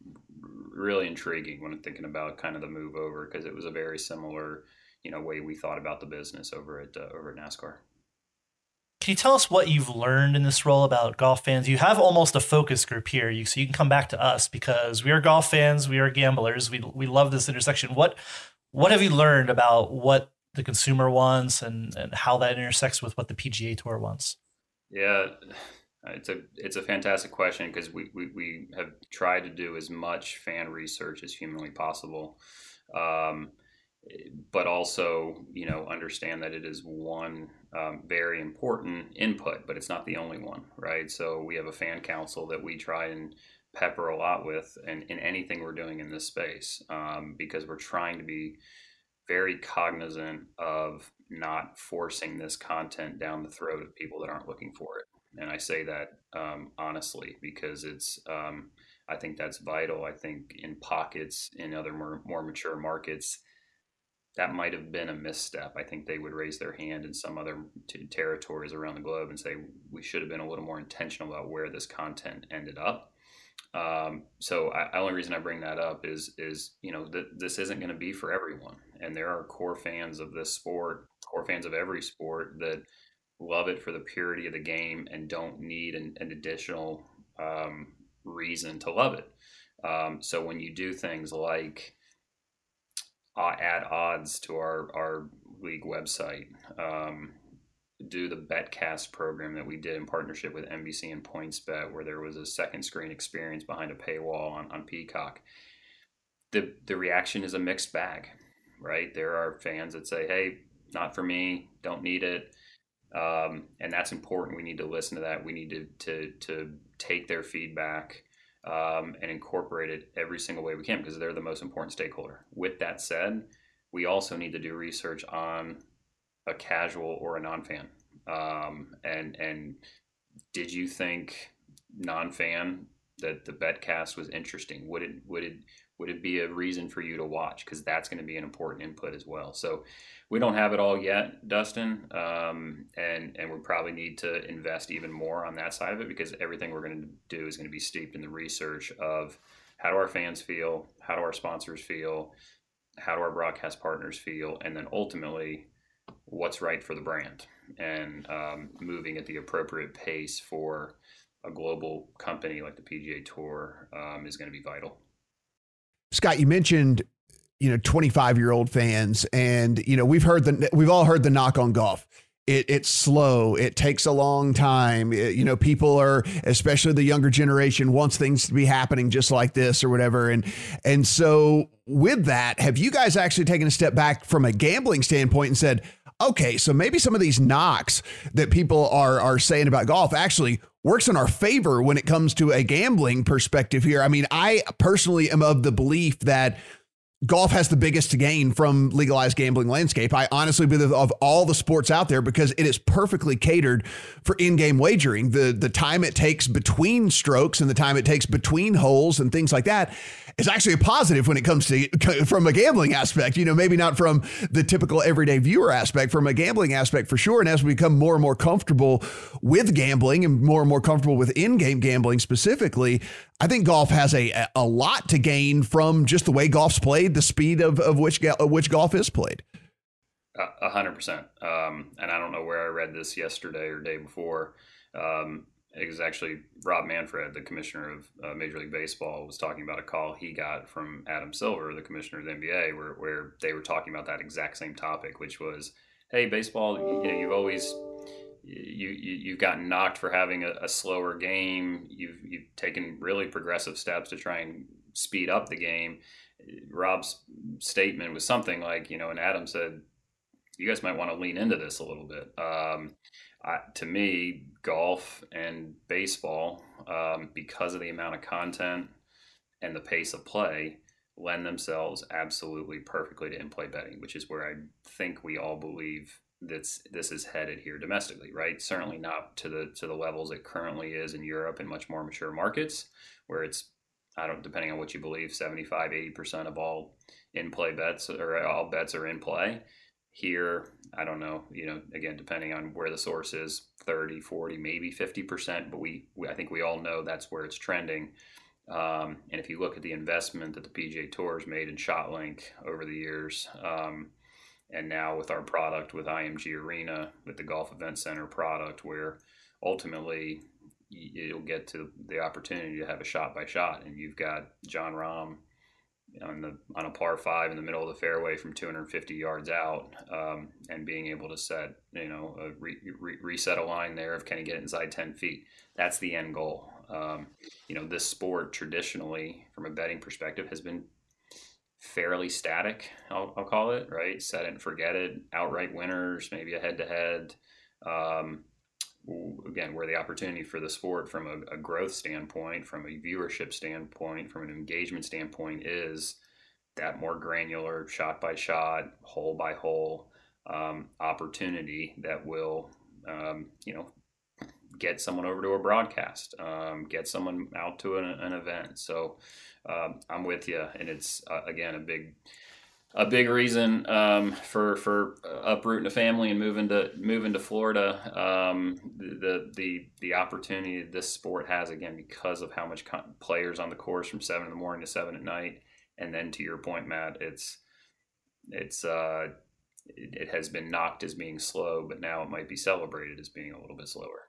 really intriguing when I'm thinking about kind of the move over, because it was a very similar, you know, way we thought about the business over at uh, over at NASCAR. Can you tell us what you've learned in this role about golf fans? You have almost a focus group here, you, so you can come back to us because we are golf fans, we are gamblers, we we love this intersection. What What have you learned about what the consumer wants and, and how that intersects with what the P G A Tour wants? Yeah, it's a it's a fantastic question, because we, we, we have tried to do as much fan research as humanly possible, um, but also, you know, understand that it is one um, very important input, but it's not the only one, right? So we have a fan council that we try and pepper a lot with and in anything we're doing in this space, um, because we're trying to be very cognizant of not forcing this content down the throat of people that aren't looking for it. And I say that um, honestly, because it's um, I think that's vital. I think in pockets, in other more, more mature markets, that might have been a misstep. I think they would raise their hand in some other t- territories around the globe and say we should have been a little more intentional about where this content ended up. Um, so I, the only reason I bring that up is, is, you know, that this isn't going to be for everyone. And there are core fans of this sport, core fans of every sport that love it for the purity of the game and don't need an, an additional um, reason to love it. Um, so when you do things like uh, add odds to our, our league website, um, do the BetCast program that we did in partnership with N B C and PointsBet, where there was a second screen experience behind a paywall on, on Peacock. The the reaction is a mixed bag, right? There are fans that say, hey, not for me, don't need it. Um, and that's important. We need to listen to that. We need to to, to take their feedback um, and incorporate it every single way we can, because they're the most important stakeholder. With that said, we also need to do research on a casual or a non-fan. Um, and and did you think non-fan that the BetCast was interesting? Would it would it would it be a reason for you to watch? Because that's going to be an important input as well. So we don't have it all yet, Dustin, um, and and we probably need to invest even more on that side of it, because everything we're going to do is going to be steeped in the research of how do our fans feel, how do our sponsors feel, how do our broadcast partners feel, and then ultimately what's right for the brand, and um, moving at the appropriate pace for a global company like the P G A Tour um, is going to be vital. Scott, you mentioned, you know, twenty-five year old fans, and, you know, we've heard the, we've all heard the knock on golf. it, it's slow. It takes a long time. It, you know, people are, especially the younger generation, wants things to be happening just like this or whatever. And, and so with that, have you guys actually taken a step back from a gambling standpoint and said, okay, so maybe some of these knocks that people are, are saying about golf actually works in our favor when it comes to a gambling perspective here? I mean, I personally am of the belief that golf has the biggest to gain from legalized gambling landscape. I honestly believe of all the sports out there, because it is perfectly catered for in-game wagering. The the time it takes between strokes and the time it takes between holes and things like that is actually a positive when it comes to from a gambling aspect, you know, maybe not from the typical everyday viewer aspect, from a gambling aspect for sure. And as we become more and more comfortable with gambling and more and more comfortable with in-game gambling specifically, I think golf has a a lot to gain from just the way golf's played, the speed of, of which of which golf is played. A hundred percent. Um, and I don't know where I read this yesterday or day before. Um, it was actually Rob Manfred, the commissioner of uh, Major League Baseball, was talking about a call he got from Adam Silver, the commissioner of the N B A, where, where they were talking about that exact same topic, which was, hey, baseball, you know, you've always you, you you've gotten knocked for having a, a slower game. You've you've taken really progressive steps to try and speed up the game. Rob's statement was something like, you know, and Adam said, you guys might want to lean into this a little bit. Um, I, to me, golf and baseball, um, because of the amount of content and the pace of play, lend themselves absolutely perfectly to in-play betting, which is where I think we all believe that's this is headed here domestically, right? Certainly not to the to the levels it currently is in Europe and much more mature markets, where it's, I don't, depending on what you believe, seventy-five, eighty percent of all in-play bets or all bets are in play. Here, I don't know, you know, again, depending on where the source is, thirty, forty, maybe fifty percent, but we, we I think we all know that's where it's trending. Um, and if you look at the investment that the P G A Tour has made in ShotLink over the years, um, and now with our product with I M G Arena, with the Golf Event Center product, where ultimately you'll get to the opportunity to have a shot by shot, and you've got Jon Rahm on the on a par five in the middle of the fairway from two hundred fifty yards out, um, and being able to set, you know, a re, re, reset a line there of can he get it inside ten feet. That's the end goal. Um, you know, this sport traditionally, from a betting perspective, has been fairly static, I'll, I'll call it, right? Set it and forget it, outright winners, maybe a head-to-head. Um, again, where the opportunity for the sport from a, a growth standpoint, from a viewership standpoint, from an engagement standpoint, is that more granular, shot-by-shot, hole-by-hole um, opportunity that will, um, you know, get someone over to a broadcast, um, get someone out to an, an event. So um, I'm with you, and it's uh, again a big, a big reason um, for for uprooting a family and moving to moving to Florida. Um, the the the opportunity this sport has, again, because of how much con- players on the course from seven in the morning to seven at night, and then to your point, Matt, it's it's uh, it, it has been knocked as being slow, but now it might be celebrated as being a little bit slower.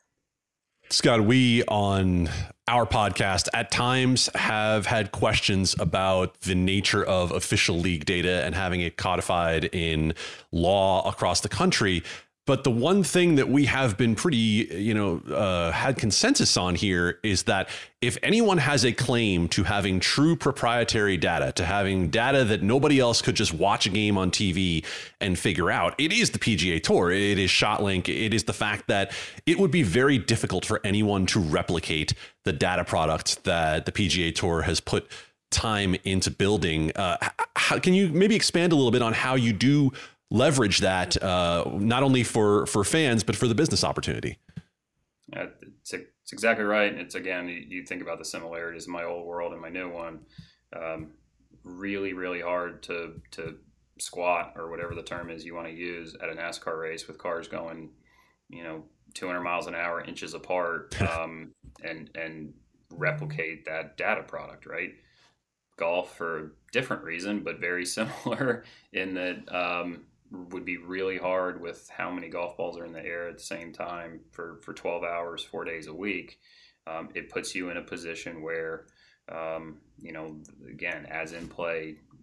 Scott, we on our podcast at times have had questions about the nature of official league data and having it codified in law across the country. But the one thing that we have been pretty, you know, uh, had consensus on here is that if anyone has a claim to having true proprietary data, to having data that nobody else could just watch a game on T V and figure out, it is the P G A Tour. It is ShotLink. It is the fact that it would be very difficult for anyone to replicate the data product that the P G A Tour has put time into building. Uh, how, can you maybe expand a little bit on how you do leverage that, uh, not only for, for fans, but for the business opportunity? Yeah, it's, it's exactly right. It's, again, you, you think about the similarities in my old world and my new one. Um, really, really hard to to squat, or whatever the term is you want to use, at a NASCAR race with cars going, you know, two hundred miles an hour, inches apart, um, and and replicate that data product, right? Golf, for a different reason, but very similar in that, um, would be really hard with how many golf balls are in the air at the same time for, for twelve hours, four days a week. Um, it puts you in a position where, um, you know, again, as in play,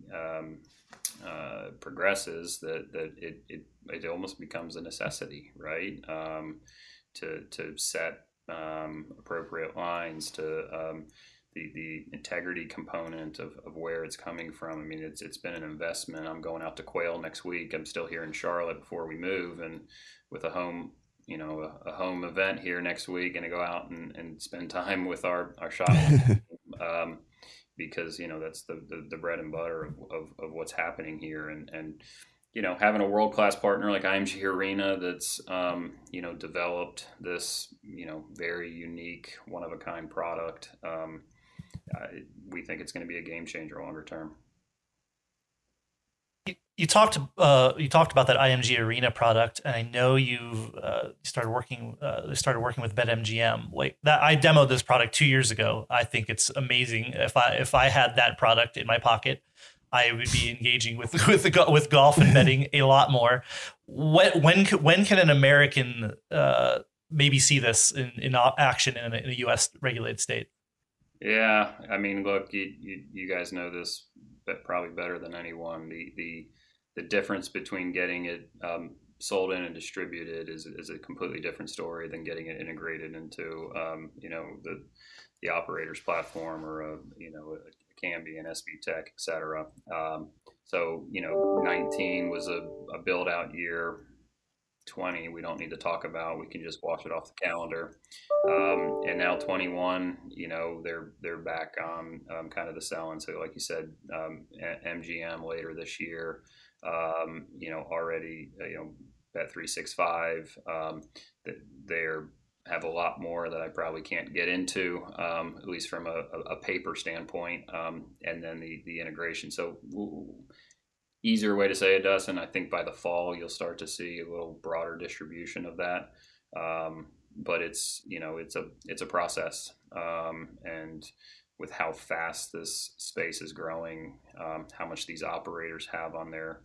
um, uh, progresses, that that it, it it almost becomes a necessity, right? Um, to to set um, appropriate lines, to um, the the integrity component of, of where it's coming from. I mean, it's it's been an investment. I'm going out to Quail next week. I'm still here in Charlotte before we move, and with a home, you know, a, a home event here next week, and to go out and, and spend time with our our shop. um, because, you know, that's the, the, the bread and butter of, of, of what's happening here. And, and, you know, having a world-class partner like I M G Arena that's, um, you know, developed this, you know, very unique, one-of-a-kind product, um, uh, we think it's going to be a game changer longer term. You talked uh, you talked about that I M G Arena product, and I know you uh, started working uh, started working with BetMGM. Like that, I demoed this product two years ago. I think it's amazing. If I if I had that product in my pocket, I would be engaging with with the, with golf and betting a lot more. When when when can an American uh, maybe see this in, in action in a, in a U S regulated state? Yeah, I mean, look, you you, you guys know this but probably better than anyone. The the the difference between getting it um, sold in and distributed is is a completely different story than getting it integrated into um, you know the the operator's platform, or a you know a Kambi and S B Tech, et cetera. Um, so you know, nineteen was a, a build out year. twenty we don't need to talk about. We can just wash it off the calendar. Um, and now twenty-one, you know, they're they're back on um, kind of the selling. So like you said, um, M G M later this year. Um, you know, already you know Bet three sixty-five. Um, that they're have a lot more that I probably can't get into, um, at least from a, a paper standpoint. Um, and then the the integration. So. Ooh, easier way to say it, Dustin, I think by the fall you'll start to see a little broader distribution of that. Um, but it's, you know, it's a it's a process. Um, and with how fast this space is growing, um, how much these operators have on their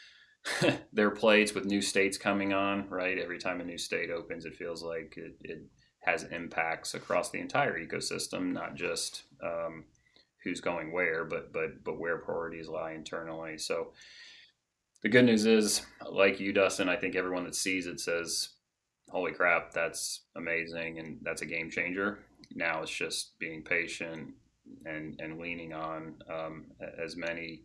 their plates with new states coming on, right? Every time a new state opens, it feels like it, it has impacts across the entire ecosystem, not just um, who's going where, but but but where priorities lie internally. So the good news is, like you, Dustin, I think everyone that sees it says, holy crap, that's amazing, and that's a game changer. Now it's just being patient and and leaning on um, as many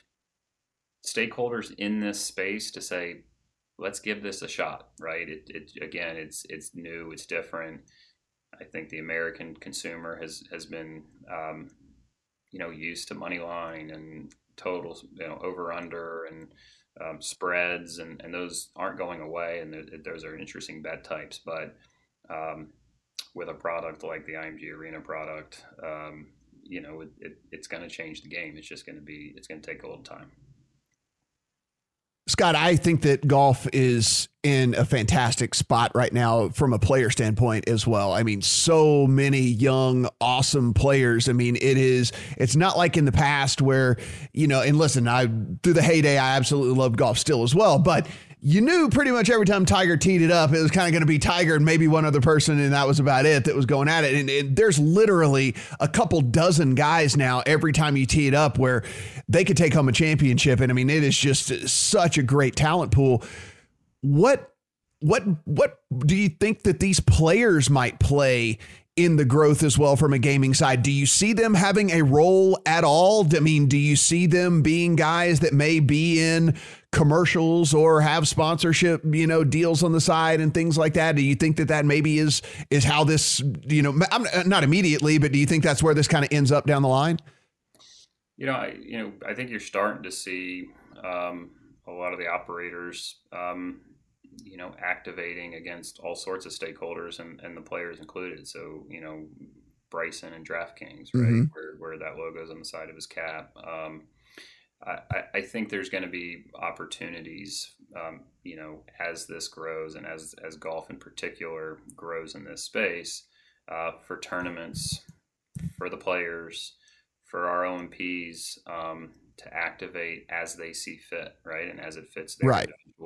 stakeholders in this space to say, let's give this a shot, right? It, it again, it's it's new, it's different. I think the American consumer has has been um, you know, used to money line and totals, you know, over under and um, spreads, and, and those aren't going away. And those are interesting bet types. But um, with a product like the I M G Arena product, um, you know, it, it, it's going to change the game. It's just going to be, it's going to take a little time. Scott, I think that golf is in a fantastic spot right now from a player standpoint as well. I mean, so many young, awesome players. I mean, it is, it's not like in the past where, you know, and listen, I, through the heyday, I absolutely loved golf still as well, but you knew pretty much every time Tiger teed it up, it was kind of going to be Tiger and maybe one other person, and that was about it that was going at it. And, and there's literally a couple dozen guys now every time you tee it up where they could take home a championship. And I mean, it is just such a great talent pool. What, what, what do you think that these players might play in the growth as well from a gaming side? Do you see them having a role at all? I mean, do you see them being guys that may be in commercials or have sponsorship, you know, deals on the side and things like that? Do you think that that maybe is, is how this, you know, I'm not immediately, but do you think that's where this kind of ends up down the line? You know, I, you know, I think you're starting to see um, a lot of the operators, um, you know, activating against all sorts of stakeholders, and, and the players included. So, you know, Bryson and DraftKings, right, mm-hmm. where, where that logo is on the side of his cap. Um, I, I think there's going to be opportunities, um, you know, as this grows and as as golf in particular grows in this space, uh, for tournaments, for the players, for our O M Ps um, to activate as they see fit, right, and as it fits their right. individual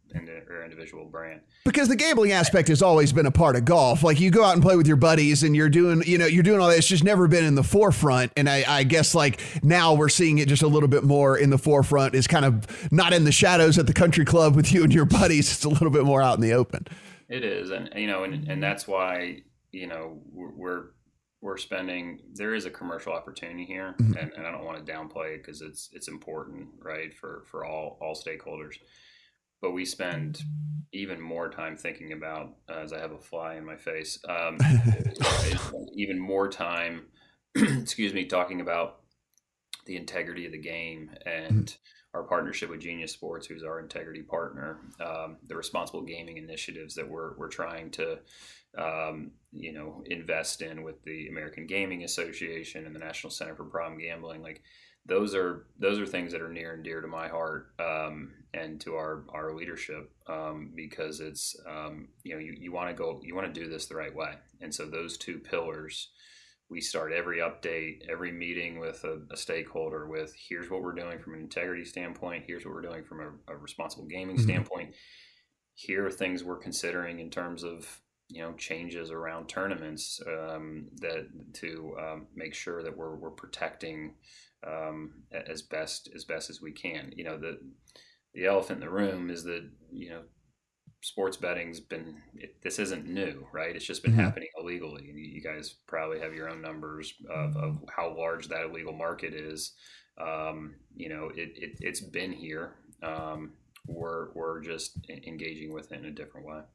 or individual brand. Because the gambling aspect has always been a part of golf. Like you go out and play with your buddies and you're doing, you know, you're doing all that. It's just never been in the forefront. And I, I guess like now we're seeing it just a little bit more in the forefront. It's kind of not in the shadows at the country club with you and your buddies. It's a little bit more out in the open. It is. And, you know, and, and that's why, you know, we're, we're spending, there is a commercial opportunity here, mm-hmm. and, and I don't want to downplay it because it's, it's important, right. For, for all, all stakeholders. But we spend even more time thinking about, uh, as I have a fly in my face, um, even more time, excuse me, talking about the integrity of the game and mm-hmm. our partnership with Genius Sports, who's our integrity partner, um, the responsible gaming initiatives that we're we're trying to, um, you know, invest in with the American Gaming Association and the National Center for Problem Gambling. Like those are those are things that are near and dear to my heart. Um, and to our, our leadership, um, because it's, um, you know, you, you want to go, you want to do this the right way. And so those two pillars, we start every update, every meeting with a, a stakeholder with, here's what we're doing from an integrity standpoint. Here's what we're doing from a, a responsible gaming mm-hmm. standpoint. Here are things we're considering in terms of, you know, changes around tournaments, um, that to um, make sure that we're, we're protecting um, as best, as best as we can. You know, the, The elephant in the room is that, you know, sports betting's been, it, this isn't new, right? It's just been mm-hmm. happening illegally. And you, you guys probably have your own numbers of, of how large that illegal market is. Um, you know, it, it, it's been here. Um, we're, we're just engaging with it in a different way.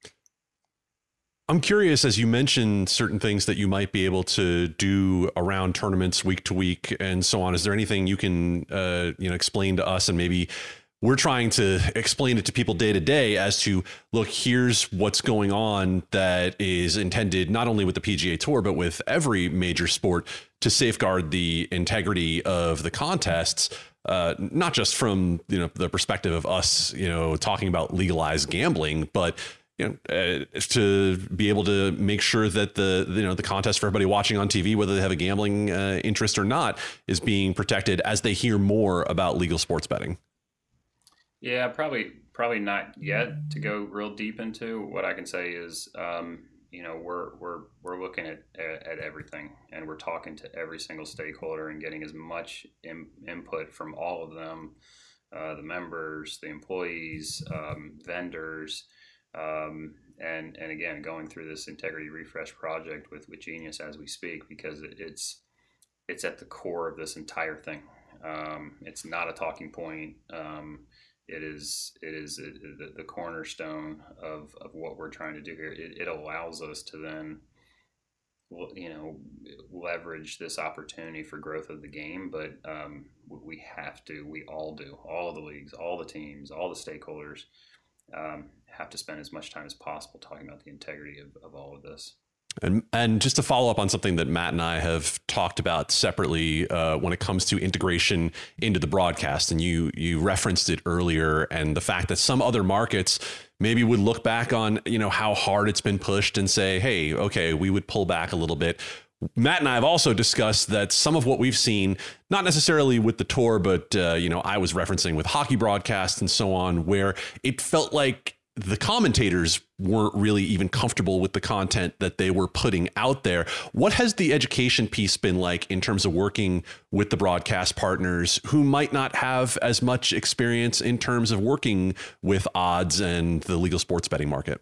I'm curious, as you mentioned certain things that you might be able to do around tournaments week to week and so on. Is there anything you can, uh, you know, explain to us, and maybe we're trying to explain it to people day to day as to, look, here's what's going on that is intended not only with the P G A Tour, but with every major sport to safeguard the integrity of the contests, uh, not just from, you know, the perspective of us, you know, talking about legalized gambling, but, you know, uh, to be able to make sure that the, you know, the contest for everybody watching on T V, whether they have a gambling uh, interest or not, is being protected as they hear more about legal sports betting. Yeah, probably probably not yet to go real deep into. What I can say is, um, you know, we're we're we're looking at, at at everything, and we're talking to every single stakeholder and getting as much in, input from all of them, uh, the members, the employees, um, vendors, um, and and again going through this integrity refresh project with with Genius as we speak, because it, it's it's at the core of this entire thing. Um, it's not a talking point. Um, It is it is the, the cornerstone of, of what we're trying to do here. It, it allows us to then, you know, leverage this opportunity for growth of the game. But um, we have to, we all do, all the leagues, all the teams, all the stakeholders um, have to spend as much time as possible talking about the integrity of, of all of this. And and just to follow up on something that Matt and I have talked about separately uh, when it comes to integration into the broadcast, and you you referenced it earlier, and the fact that some other markets maybe would look back on, you know, how hard it's been pushed and say, hey, okay, we would pull back a little bit. Matt and I have also discussed that some of what we've seen, not necessarily with the tour, but, uh, you know, I was referencing with hockey broadcasts and so on, where it felt like the commentators weren't really even comfortable with the content that they were putting out there. What has the education piece been like in terms of working with the broadcast partners who might not have as much experience in terms of working with odds and the legal sports betting market?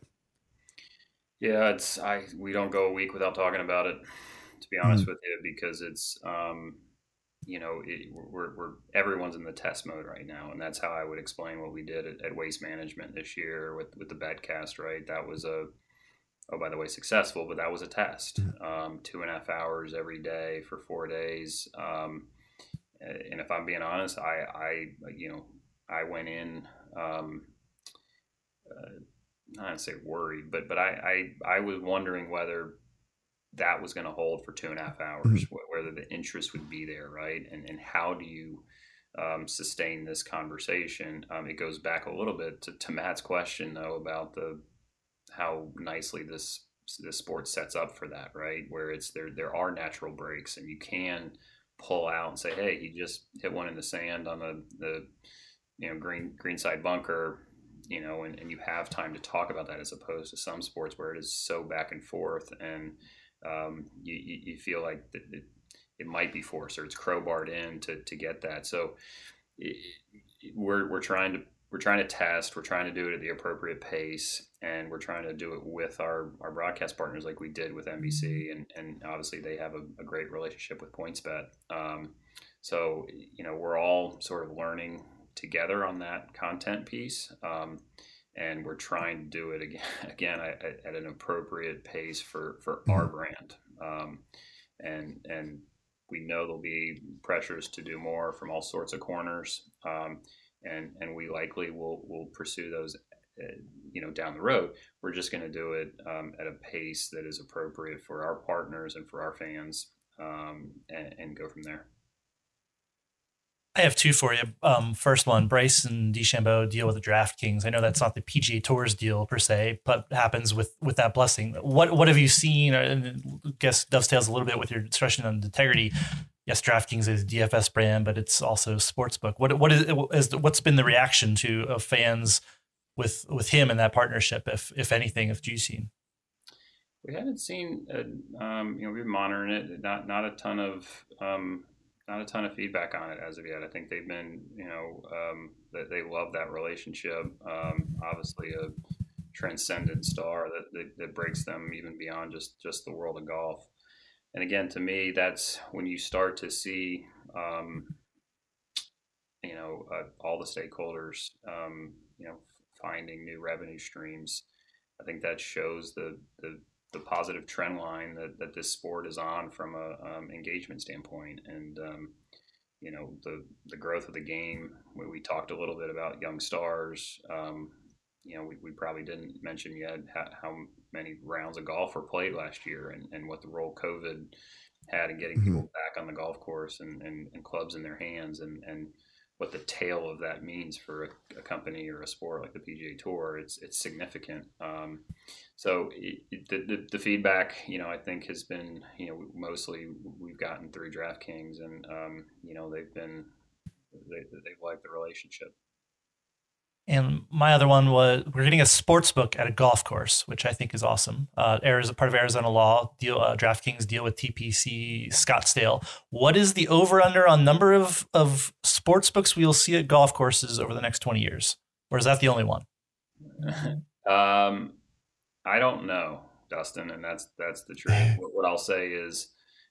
Yeah, it's I we don't go a week without talking about it, to be honest mm-hmm. with you, because it's um you know, it, we're, we're everyone's in the test mode right now, and that's how I would explain what we did at, at Waste Management this year with with the BetCast. Right, that was a oh by the way successful, but that was a test. Um, two and a half hours every day for four days. Um, and if I'm being honest, I I you know I went in um, uh, not to say worried, but but I I, I was wondering whether that was going to hold for two and a half hours, mm-hmm. whether the interest would be there, right? And and how do you um, sustain this conversation? Um, it goes back a little bit to, to Matt's question, though, about the how nicely this this sport sets up for that, right? Where it's there there are natural breaks, and you can pull out and say, hey, he just hit one in the sand on the the you know green green side bunker. you know, and, and you have time to talk about that, as opposed to some sports where it is so back and forth, and um, you, you, you feel like it, it, it might be forced or it's crowbarred in to, to get that. So it, we're, we're trying to, we're trying to test, we're trying to do it at the appropriate pace, and we're trying to do it with our, our broadcast partners like we did with N B C. And, and obviously they have a, a great relationship with PointsBet. Um, so, you know, we're all sort of learning together on that content piece. Um, and we're trying to do it again, again at, at an appropriate pace for, for our brand. Um, and, and we know there'll be pressures to do more from all sorts of corners. Um, and, and we likely will, will pursue those, uh, you know, down the road. We're just going to do it um, at a pace that is appropriate for our partners and for our fans, um, and, and go from there. I have two for you. Um, first one, Bryce and DeChambeau deal with the DraftKings. I know that's not the P G A Tour's deal per se, but happens with with that blessing. What what have you seen? And I guess dovetails a little bit with your discussion on integrity. Yes, DraftKings is a D F S brand, but it's also sportsbook. What what is, is what's been the reaction to of fans with with him and that partnership, if if anything, if you've seen? We haven't seen, uh, um, you know, we've been monitoring it. Not not a ton of. Um, Not a ton of feedback on it as of yet. I think they've been, you know, um, that they love that relationship. Um, obviously, a transcendent star that, that that breaks them even beyond just just the world of golf. And again, to me, that's when you start to see, um, you know, uh, all the stakeholders, um, you know, finding new revenue streams. I think that shows the the the positive trend line that, that this sport is on from a um, engagement standpoint. And, um, you know, the, the growth of the game, where we talked a little bit about young stars, um, you know, we, we probably didn't mention yet how, how many rounds of golf were played last year, and, and what the role COVID had in getting mm-hmm. people back on the golf course and, and, and clubs in their hands, and, and what the tail of that means for a, a company or a sport like the P G A Tour. It's it's significant. Um, so it, it, the, the feedback, you know, I think has been, you know, mostly we've gotten through DraftKings, and um, you know, they've been they they've liked the relationship. And my other one was, we're getting a sports book at a golf course, which I think is awesome. Uh, Arizona, part of Arizona law, deal, uh, DraftKings deal with T P C Scottsdale. What is the over under on number of, of sports books we'll see at golf courses over the next twenty years? Or is that the only one? um, I don't know, Dustin, and that's, that's the truth. What, what I'll say is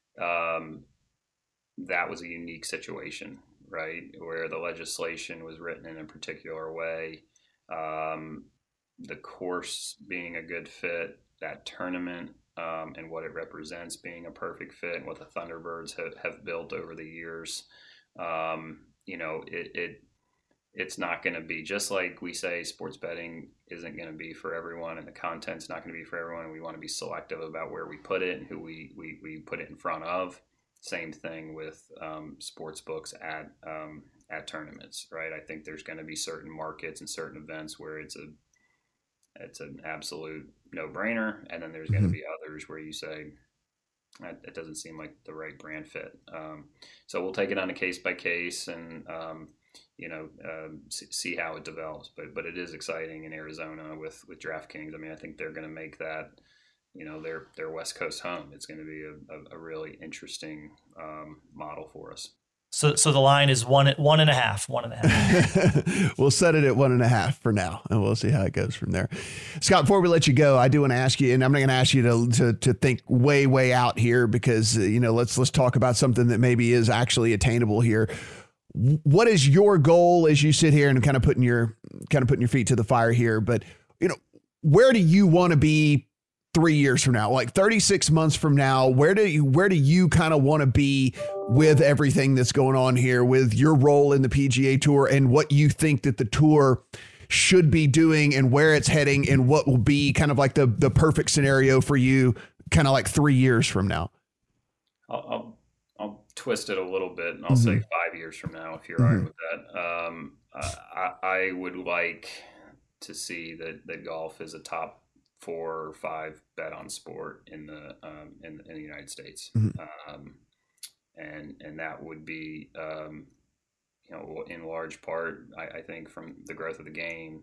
um, that was a unique situation, right, where the legislation was written in a particular way, um, the course being a good fit, that tournament um, and what it represents being a perfect fit, and what the Thunderbirds have, have built over the years. Um, you know, it, it it's not going to be, just like we say sports betting isn't going to be for everyone, and the content's not going to be for everyone, and we want to be selective about where we put it and who we, we, we put it in front of. Same thing with um, sports books at um, at tournaments, right? I think there's going to be certain markets and certain events where it's a it's an absolute no-brainer, and then there's mm-hmm. going to be others where you say it doesn't seem like the right brand fit. Um, so we'll take it on a case by case, and um, you know um, see how it develops. But but it is exciting in Arizona with with DraftKings. I mean, I think they're going to make that, you know, their their West Coast home. It's going to be a, a, a really interesting um, model for us. So so the line is one one and a half, one and a half. We'll set it at one and a half for now, and we'll see how it goes from there. Scott, before we let you go, I do want to ask you, and I'm not going to ask you to, to to think way way out here, because uh, you know let's let's talk about something that maybe is actually attainable here. What is your goal as you sit here and kind of putting your kind of putting your feet to the fire here? But you know, where do you want to be three years from now, like thirty-six months from now? Where do you, where do you kind of want to be with everything that's going on here, with your role in the P G A Tour, and what you think that the tour should be doing, and where it's heading, and what will be kind of like the, the perfect scenario for you kind of like three years from now? I'll, I'll, I'll twist it a little bit, and I'll mm-hmm. say five years from now, if you're mm-hmm. all right with that. Um, I, I would like to see that, that golf is a top four or five bet on sport in the um, in, in the United States, mm-hmm. um, and and that would be um, you know, in large part, I, I think, from the growth of the game,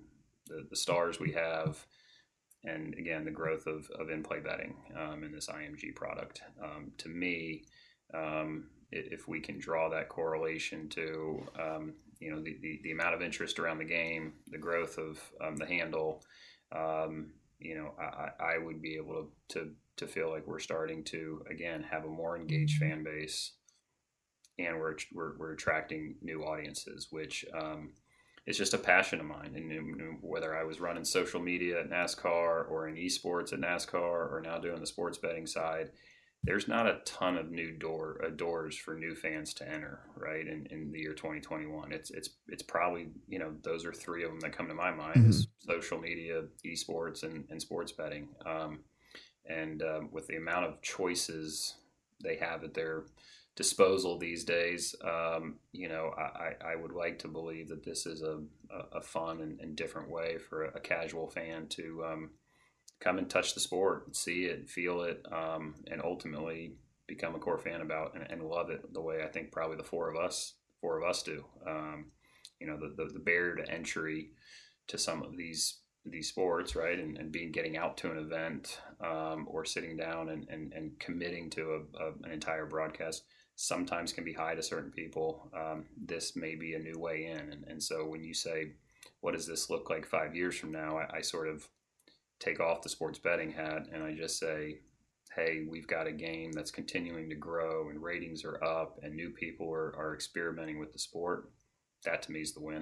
the, the stars we have, and again, the growth of, of in-play betting um, in this I M G product. Um, to me, um, if we can draw that correlation to, um, you know, the, the, the amount of interest around the game, the growth of um, the handle, um, you know, I, I would be able to, to, to feel like we're starting to, again, have a more engaged fan base, and we're, we're, we're attracting new audiences, which um, is just a passion of mine. And whether I was running social media at NASCAR or in esports at NASCAR or now doing the sports betting side, there's not a ton of new door uh, doors for new fans to enter, right? In, in the year twenty twenty-one, it's it's it's probably, you know, those are three of them that come to my mind: mm-hmm. is social media, esports, and, and sports betting. Um, and um, with the amount of choices they have at their disposal these days, um, you know, I, I would like to believe that this is a a fun and, and different way for a casual fan to um, come and touch the sport, see it, feel it, um, and ultimately become a core fan about and, and love it the way I think probably the four of us, four of us do. Um, you know, the, the, the barrier to entry to some of these these sports, right, and, and being getting out to an event um, or sitting down and, and, and committing to a, a, an entire broadcast sometimes can be high to certain people. Um, this may be a new way in. And, and so when you say, what does this look like five years from now, I, I sort of take off the sports betting hat and I just say, hey, we've got a game that's continuing to grow and ratings are up and new people are, are experimenting with the sport. That to me is the win.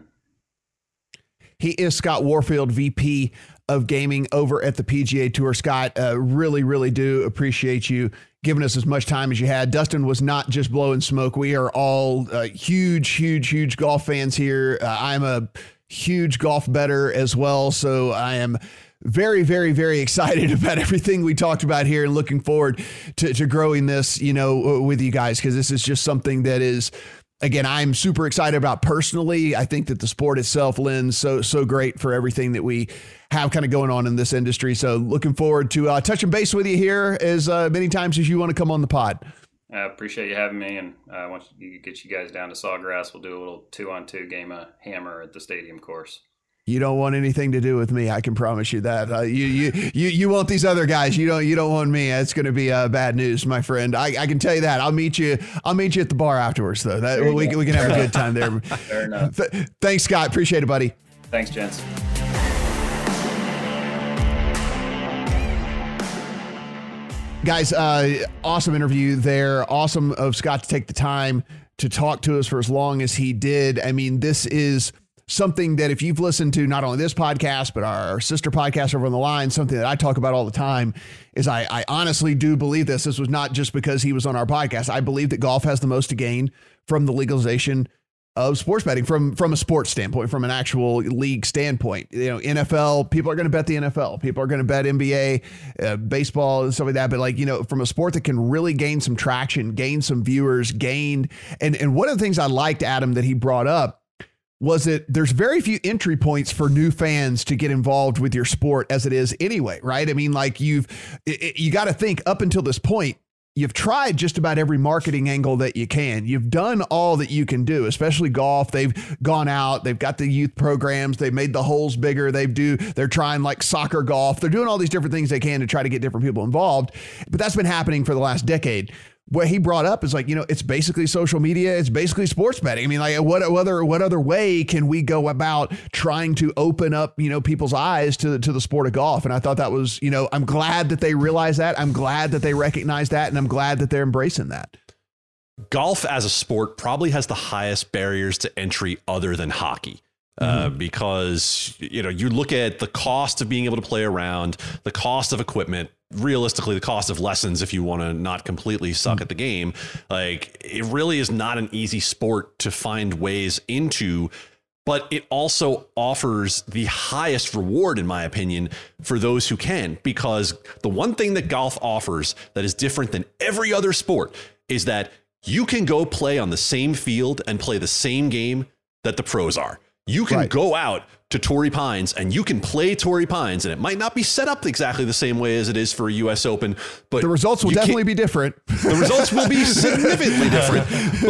He is Scott Warfield, V P of Gaming over at the P G A Tour. Scott, uh, really, really do appreciate you giving us as much time as you had. Dustin was not just blowing smoke. We are all uh, huge, huge, huge golf fans here. Uh, I'm a huge golf bettor as well, so I am very, very, very excited about everything we talked about here and looking forward to, to growing this, you know, with you guys, because this is just something that is, again, I'm super excited about personally. I think that the sport itself lends so, so great for everything that we have kind of going on in this industry. So looking forward to uh, touching base with you here as uh, many times as you want to come on the pod. I appreciate you having me, and I want to get you guys down to Sawgrass. We'll do a little two-on-two game of hammer at the stadium course. You don't want anything to do with me. I can promise you that. Uh, you, you, you, you want these other guys. You don't, you don't want me. It's going to be uh, bad news, my friend. I, I can tell you that. I'll meet you. I'll meet you at the bar afterwards, though. That we, we can have a good time there. Fair enough. Th- thanks, Scott. Appreciate it, buddy. Thanks, gents. Guys, uh, awesome interview there. Awesome of Scott to take the time to talk to us for as long as he did. I mean, this is something that if you've listened to not only this podcast, but our sister podcast over on the line, something that I talk about all the time is I, I honestly do believe this. This was not just because he was on our podcast. I believe that golf has the most to gain from the legalization of sports betting from, from a sports standpoint, from an actual league standpoint. You know, N F L, people are going to bet the N F L. People are going to bet N B A, uh, baseball and stuff like that. But like, you know, from a sport that can really gain some traction, gain some viewers, gain. And, and one of the things I liked, Adam, that he brought up was that there's very few entry points for new fans to get involved with your sport as it is anyway, right? I mean, like you've, it, you got to think up until this point, you've tried just about every marketing angle that you can. You've done all that you can do, especially golf. They've gone out, they've got the youth programs, they've made the holes bigger. They've do, they're trying like soccer golf. They're doing all these different things they can to try to get different people involved. But that's been happening for the last decade. What he brought up is like, you know, it's basically social media. It's basically sports betting. I mean, like what, what other, what other way can we go about trying to open up, you know, people's eyes to, to the sport of golf? And I thought that was, you know, I'm glad that they realize that. I'm glad that they recognize that. And I'm glad that they're embracing that. Golf as a sport probably has the highest barriers to entry other than hockey. Uh, mm-hmm. Because, you know, you look at the cost of being able to play around, the cost of equipment, realistically, the cost of lessons, if you want to not completely suck mm-hmm. at the game, like it really is not an easy sport to find ways into, but it also offers the highest reward, in my opinion, for those who can, because the one thing that golf offers that is different than every other sport is that you can go play on the same field and play the same game that the pros are. You can right. go out to Torrey Pines and you can play Torrey Pines, and it might not be set up exactly the same way as it is for a U S Open, but the results will definitely be different. The results will be significantly different,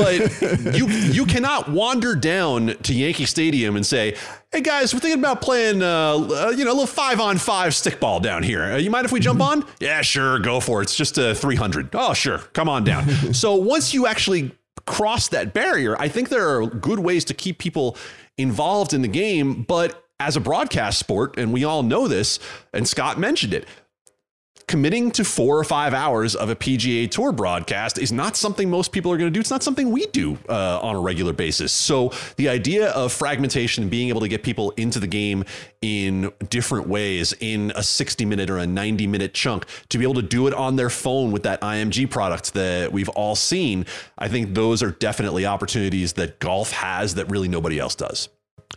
but you you cannot wander down to Yankee Stadium and say, hey guys, we're thinking about playing, uh, uh, you know, a little five on five stickball down here. Uh, you mind if we jump on? Yeah, sure. Go for it. It's just a uh, three hundred. Oh, sure. Come on down. So once you actually cross that barrier, I think there are good ways to keep people involved in the game. But as a broadcast sport, and we all know this, and Scott mentioned it, committing to four or five hours of a P G A Tour broadcast is not something most people are going to do. It's not something we do uh, on a regular basis. So the idea of fragmentation and being able to get people into the game in different ways in a sixty minute or a ninety minute chunk, to be able to do it on their phone with that I M G product that we've all seen, I think those are definitely opportunities that golf has that really nobody else does.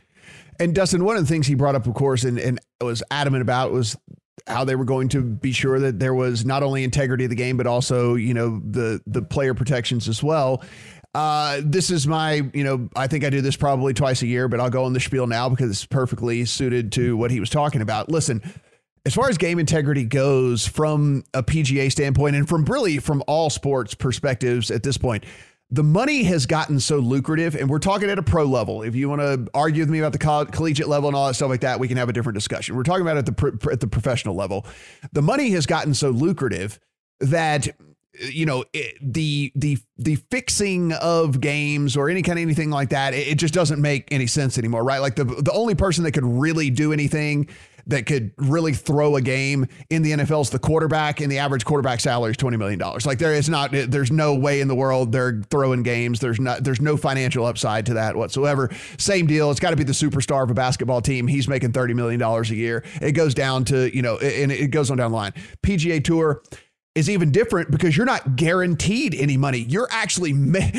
And Dustin, one of the things he brought up, of course, and, and was adamant about was how they were going to be sure that there was not only integrity of the game, but also, you know, the, the player protections as well. Uh, this is my, you know, I think I do this probably twice a year, but I'll go on the spiel now because it's perfectly suited to what he was talking about. Listen, as far as game integrity goes from a P G A standpoint and from really from all sports perspectives at this point, the money has gotten so lucrative, and we're talking at a pro level. If you want to argue with me about the coll- collegiate level and all that stuff like that, we can have a different discussion. We're talking about at the pro- at the professional level. The money has gotten so lucrative that, you know, it, the the the fixing of games or any kind of anything like that, it, it just doesn't make any sense anymore, right? Like the the only person that could really do anything that could really throw a game in the N F L is the quarterback, and the average quarterback salary is twenty million dollars. Like there is not, there's no way in the world they're throwing games. There's not, there's no financial upside to that whatsoever. Same deal. It's got to be the superstar of a basketball team. He's making thirty million dollars a year. It goes down to, you know, and it goes on down the line. P G A Tour is even different because you're not guaranteed any money. You're actually,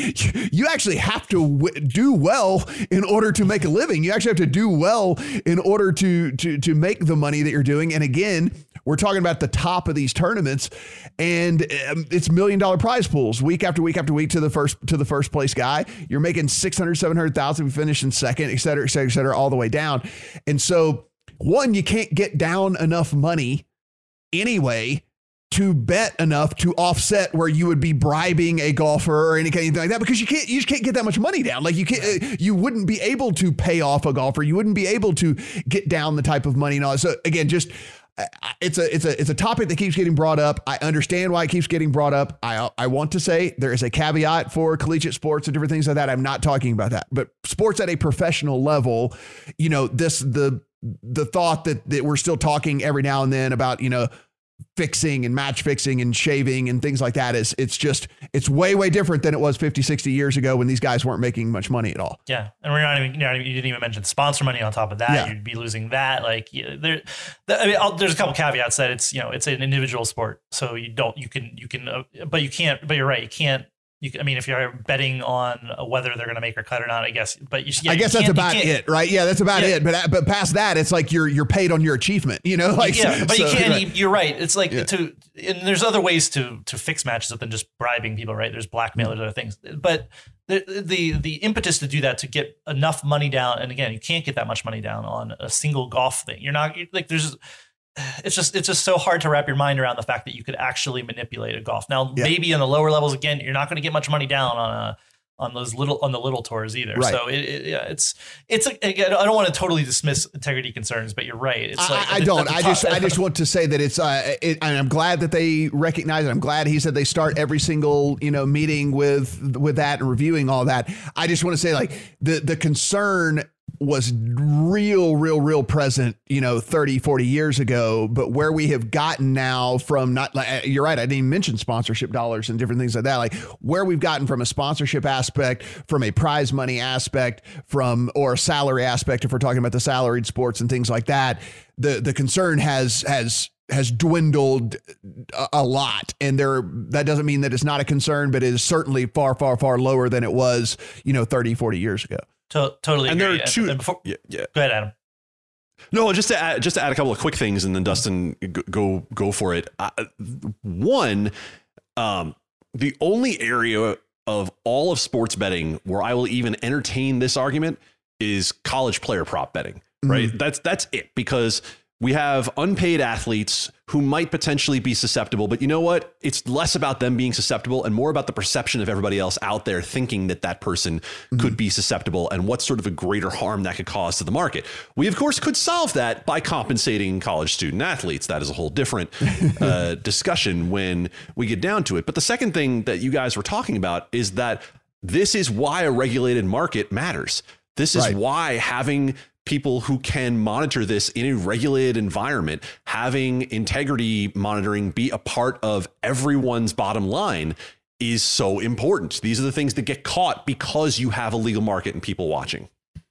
you actually have to w- do well in order to make a living. You actually have to do well in order to, to, to make the money that you're doing. And again, we're talking about the top of these tournaments, and um, it's million dollar prize pools week after week after week to the first, to the first place guy. You're making six hundred, seven hundred thousand, we finish in second, et cetera, et cetera, et cetera, all the way down. And so one, you can't get down enough money anyway to bet enough to offset where you would be bribing a golfer or any kind of thing like that, because you can't, you just can't get that much money down. Like you can't, you wouldn't be able to pay off a golfer. You wouldn't be able to get down the type of money and all that. So again, just, it's a, it's a, it's a topic that keeps getting brought up. I understand why it keeps getting brought up. I, I want to say there is a caveat for collegiate sports and different things like that. I'm not talking about that, but sports at a professional level, you know, this, the, the thought that, that we're still talking every now and then about, you know, fixing and match fixing and shaving and things like that is, it's just, it's way, way different than it was fifty, sixty years ago when these guys weren't making much money at all. Yeah. And we're not even, you know, you didn't even mention sponsor money on top of that. Yeah. You'd be losing that. Like yeah, there, I mean, I'll, there's a couple caveats that it's, you know, it's an individual sport. So you don't, you can, you can, uh, but you can't, but you're right. You can't, You, I mean, if you're betting on whether they're going to make a cut or not, I guess. But you, yeah, I guess you that's about it, right? Yeah, that's about yeah. it. But but past that, it's like you're you're paid on your achievement, you know. Like yeah, but so, you can't. Right. You're right. It's like yeah. to and there's other ways to to fix matches other than just bribing people, right? There's blackmail, there's other things. But the the the impetus to do that, to get enough money down, and again, you can't get that much money down on a single golf thing. You're not like there's. It's just it's just so hard to wrap your mind around the fact that you could actually manipulate a golf. Now, yeah. maybe in the lower levels, again, you're not going to get much money down on a on those little on the little tours either. Right. So it, it, yeah, it's it's again, I don't want to totally dismiss integrity concerns, but you're right. It's like I, I don't. I just I just want to say that it's uh, it, and I'm glad that they recognize it. I'm glad he said they start every single you know meeting with with that and reviewing all that. I just want to say like the the concern was real, real, real present, you know, thirty, forty years ago, but where we have gotten now from not like, you're right. I didn't even mention sponsorship dollars and different things like that. Like where we've gotten from a sponsorship aspect, from a prize money aspect, from, or a salary aspect, if we're talking about the salaried sports and things like that, the, the concern has, has, has dwindled a, a lot. And there, that doesn't mean that it's not a concern, but it is certainly far, far, far lower than it was, you know, thirty, forty years ago. To- totally. And agree. there are two. And before, yeah, yeah. Go ahead, Adam. No, just to add, just to add a couple of quick things, and then Dustin, go go for it. Uh, one, um, the only area of all of sports betting where I will even entertain this argument is college player prop betting, right? Mm-hmm. That's that's it, because we have unpaid athletes who might potentially be susceptible, but you know what? It's less about them being susceptible and more about the perception of everybody else out there thinking that that person mm-hmm. could be susceptible and what sort of a greater harm that could cause to the market. We, of course, could solve that by compensating college student athletes. That is a whole different uh, discussion when we get down to it. But the second thing that you guys were talking about is that this is why a regulated market matters. This is right. why having people who can monitor this in a regulated environment, having integrity monitoring be a part of everyone's bottom line is so important. These are the things that get caught because you have a legal market and people watching.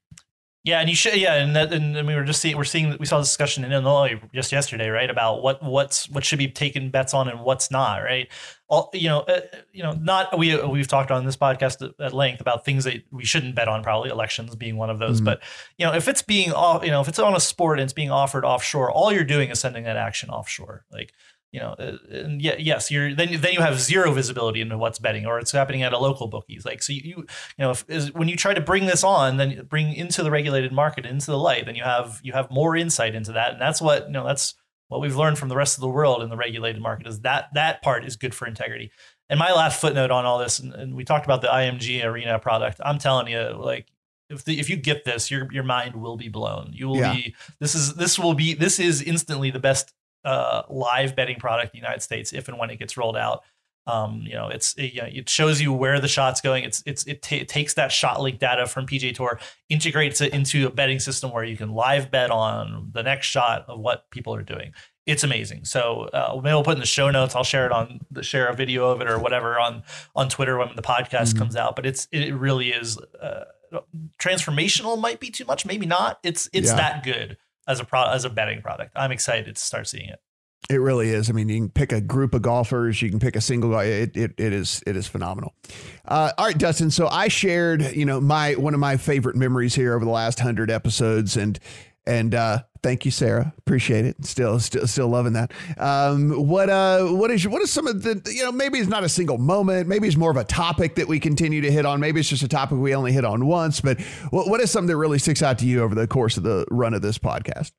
Yeah, and you should. Yeah, and, that, and we were just seeing, we're seeing, we saw this discussion in Illinois just yesterday, right, about what what's what should be taken bets on and what's not, right? All you know, uh, you know, not we we've talked on this podcast at, at length about things that we shouldn't bet on, probably elections being one of those. Mm-hmm. But you know, if it's being off, you know, if it's on a sport and it's being offered offshore, all you're doing is sending that action offshore, like. You know, and yeah, yes, you're then then you have zero visibility into what's betting, or it's happening at a local bookies. Like, so you you know, if, is, when you try to bring this on, then bring into the regulated market, into the light, then you have you have more insight into that, and that's what you know. That's what we've learned from the rest of the world in the regulated market is that that part is good for integrity. And my last footnote on all this, and, and we talked about the I M G Arena product. I'm telling you, like. If the, if you get this, your your mind will be blown. You will yeah. be this is this will be this is instantly the best uh, live betting product in the United States if and when it gets rolled out. Um, you know, it's it, you know, it shows you where the shot's going. It's it's it, t- it takes that shot link data from P G A Tour, integrates it into a betting system where you can live bet on the next shot of what people are doing. It's amazing. So uh, maybe we'll put in the show notes. I'll share it on the share a video of it or whatever on on Twitter when the podcast mm-hmm. comes out. But it's it really is. Uh, transformational might be too much, maybe not. It's it's yeah. that good as a pro as a betting product. I'm excited to start seeing it. It really is. I mean, you can pick a group of golfers, you can pick a single guy. It it, it is it is phenomenal. Uh, all right, Dustin. So I shared, you know, my one of my favorite memories here over the last hundred episodes, and and uh, thank you, Sarah. Appreciate it. Still, still, still loving that. Um, what, uh, what is, what is some of the, you know, maybe it's not a single moment. Maybe it's more of a topic that we continue to hit on. Maybe it's just a topic we only hit on once. But what, what is something that really sticks out to you over the course of the run of this podcast?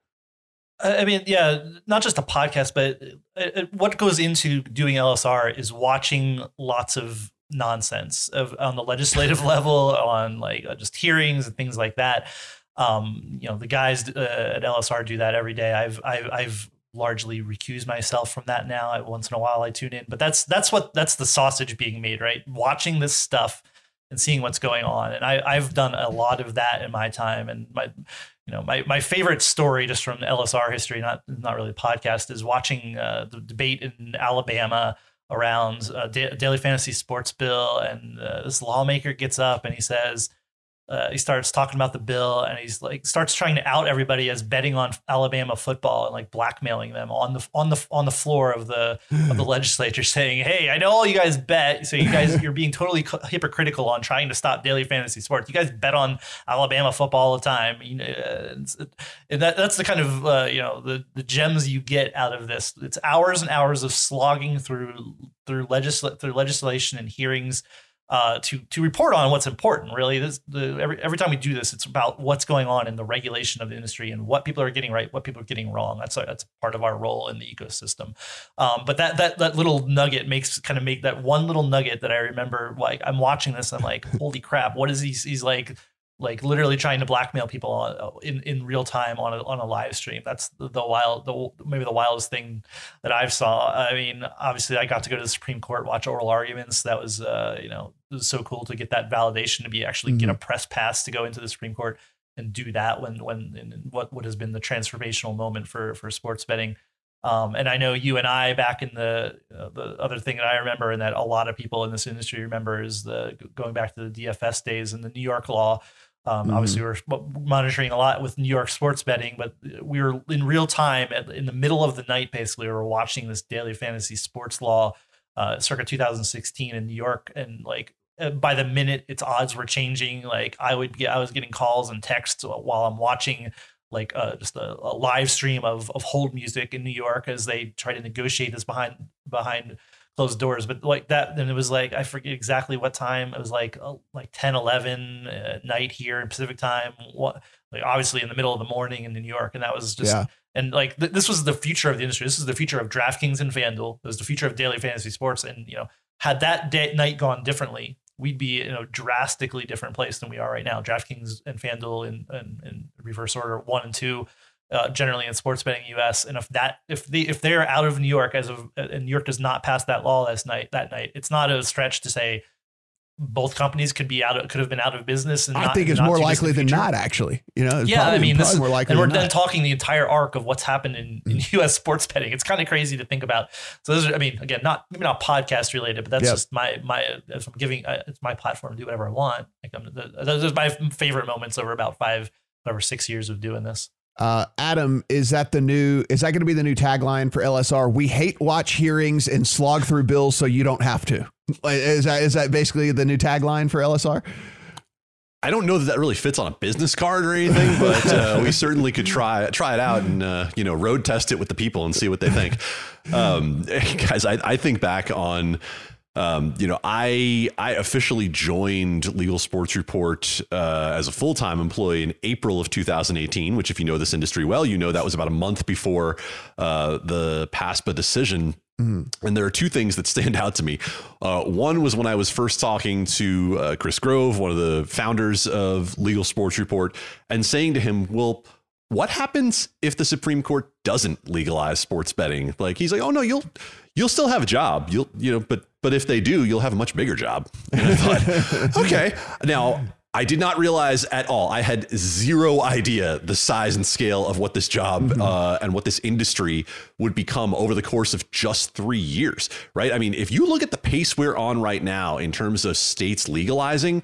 I mean, yeah, not just a podcast, but it, it, what goes into doing L S R is watching lots of nonsense of on the legislative level, on like uh, just hearings and things like that. Um, you know, the guys uh, at L S R do that every day. I've, I've, I've largely recused myself from that now. I, once in a while I tune in, but that's, that's what, that's the sausage being made, right? Watching this stuff and seeing what's going on. And I, I've done a lot of that in my time. And my, you know, my, my favorite story just from L S R history, not, not really a podcast, is watching uh, the debate in Alabama around uh, da- daily fantasy sports bill. And uh, this lawmaker gets up and he says, Uh, he starts talking about the bill, and he's like starts trying to out everybody as betting on Alabama football and like blackmailing them on the on the on the floor of the of the legislature, saying, "Hey, I know all you guys bet, so you guys you're being totally hypocritical on trying to stop daily fantasy sports. You guys bet on Alabama football all the time." You know, and that that's the kind of uh, you know the the gems you get out of this. It's hours and hours of slogging through through legisl through legislation and hearings. Uh, to to report on what's important, really. This, the, every every time we do this, it's about what's going on in the regulation of the industry and what people are getting right, what people are getting wrong. That's that's part of our role in the ecosystem. Um, but that that that little nugget makes kind of make that one little nugget that I remember. Like I'm watching this, and I'm like, holy crap! What is he? He's like. like literally trying to blackmail people on, in, in real time on a, on a live stream. That's the, the wild, the, maybe the wildest thing that I've saw. I mean, obviously I got to go to the Supreme Court, watch oral arguments. That was, uh, you know, it was so cool to get that validation to be actually mm-hmm. get a press pass to go into the Supreme Court and do that when, when, in what, what has been the transformational moment for, for sports betting. Um, and I know you and I back in the, uh, the other thing that I remember and that a lot of people in this industry remember is the going back to the D F S days and the New York law. Um, mm-hmm. Obviously, we're monitoring a lot with New York sports betting, but we were in real time at, in the middle of the night. Basically, we were watching this daily fantasy sports law, uh, circa two thousand sixteen in New York, and like by the minute, its odds were changing. Like I would get, I was getting calls and texts while I'm watching, like uh, just a, a live stream of of hold music in New York as they try to negotiate this behind behind closed doors. But like that, then it was like, I forget exactly what time. It was like, uh, like ten, eleven at night here in Pacific time. What, like obviously in the middle of the morning in New York. And that was just, yeah. and like, th- this was the future of the industry. This is the future of DraftKings and FanDuel. It was the future of daily fantasy sports. And, you know, had that day, night gone differently, we'd be in a drastically different place than we are right now. DraftKings and FanDuel in, in, in reverse order, one and two, uh, generally in sports betting U S. And if that, if they, if they're out of New York as of, and New York does not pass that law last night, that night, it's not a stretch to say both companies could be out of, could have been out of business. And I not, think it's more likely than not, actually. You know, it's yeah, probably, I mean, this is, more likely and we're than then not. talking the entire arc of what's happened in, in U S sports betting. It's kind of crazy to think about. So those are, I mean, again, not maybe not podcast related, but that's yep. just my my. If I'm giving, uh, it's my platform to do whatever I want. Like I'm, those are my favorite moments over about five, whatever, six years of doing this. Uh, Adam, is that the new? Is that going to be the new tagline for L S R? We hate watch hearings and slog through bills so you don't have to. Is that is that basically the new tagline for L S R? I don't know that that really fits on a business card or anything, but uh, we certainly could try try it out and uh, you know road test it with the people and see what they think. Um, guys, I, I think back on. Um, you know, I I officially joined Legal Sports Report uh, as a full-time employee in April of two thousand eighteen, which if you know this industry well, you know that was about a month before uh, the PASPA decision. Mm-hmm. And there are two things that stand out to me. Uh, one was when I was first talking to uh, Chris Grove, one of the founders of Legal Sports Report, and saying to him, well, what happens if the Supreme Court doesn't legalize sports betting? Like, he's like, oh, no, you'll you'll still have a job. You'll, you know, but but if they do, you'll have a much bigger job. And I thought, OK, now I did not realize at all. I had zero idea the size and scale of what this job mm-hmm. uh, and what this industry would become over the course of just three years. Right. I mean, if you look at the pace we're on right now in terms of states legalizing,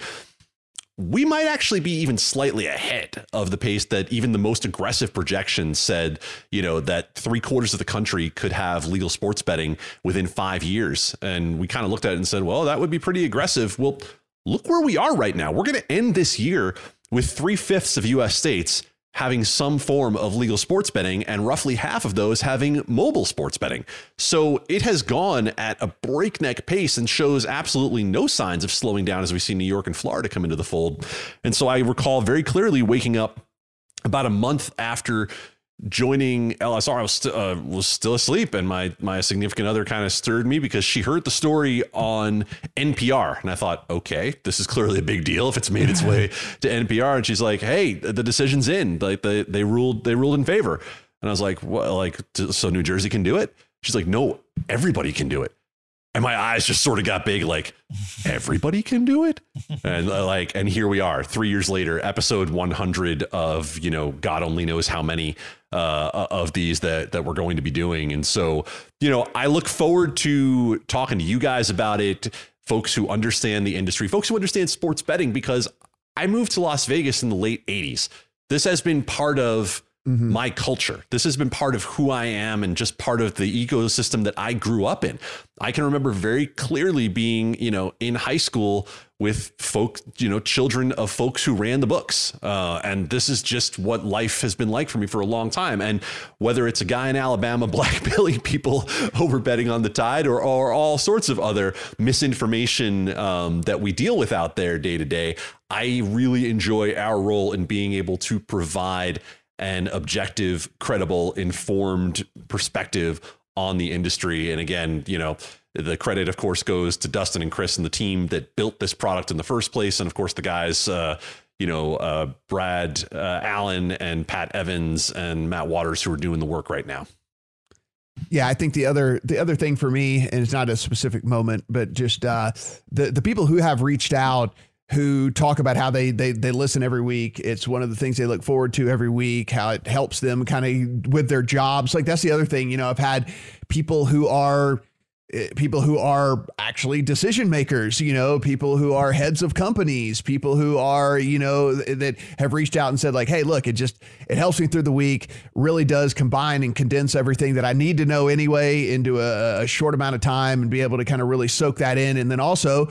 we might actually be even slightly ahead of the pace that even the most aggressive projections said, you know, that three quarters of the country could have legal sports betting within five years. And we kind of looked at it and said, well, that would be pretty aggressive. Well, look where we are right now. We're going to end this year with three fifths of U S states having some form of legal sports betting and roughly half of those having mobile sports betting. So it has gone at a breakneck pace and shows absolutely no signs of slowing down as we see New York and Florida come into the fold. And so I recall very clearly waking up about a month after joining L S R, I was, st- uh, was still asleep, and my my significant other kind of stirred me because she heard the story on N P R, and I thought, okay, this is clearly a big deal if it's made its way to N P R. And she's like, hey, the decision's in. Like they they ruled they ruled in favor. And I was like, what? Like, so New Jersey can do it? She's like, no, everybody can do it. And my eyes just sort of got big, like everybody can do it. And uh, like, and here we are three years later, episode one hundred of, you know, God only knows how many uh, of these that, that we're going to be doing. And so, you know, I look forward to talking to you guys about it, folks who understand the industry, folks who understand sports betting, because I moved to Las Vegas in the late eighties. This has been part of Mm-hmm. my culture. This has been part of who I am and just part of the ecosystem that I grew up in. I can remember very clearly being, you know, in high school with folk, you know, children of folks who ran the books. Uh, and this is just what life has been like for me for a long time. And whether it's a guy in Alabama, Black Billy, people over betting on the tide, or, or all sorts of other misinformation um, that we deal with out there day to day, I really enjoy our role in being able to provide an objective, credible, informed perspective on the industry. And again, you know, the credit, of course, goes to Dustin and Chris and the team that built this product in the first place. And of course, the guys, uh, you know, uh, Brad uh, Allen and Pat Evans and Matt Waters, who are doing the work right now. Yeah, I think the other the other thing for me, and it's not a specific moment, but just uh, the the people who have reached out, who talk about how they, they, they listen every week. It's one of the things they look forward to every week, how it helps them kind of with their jobs. Like that's the other thing, you know, I've had people who are people who are actually decision makers, you know, people who are heads of companies, people who are, you know, that have reached out and said like, hey, look, it just, it helps me through the week, really does combine and condense everything that I need to know anyway into a, a short amount of time and be able to kind of really soak that in. And then also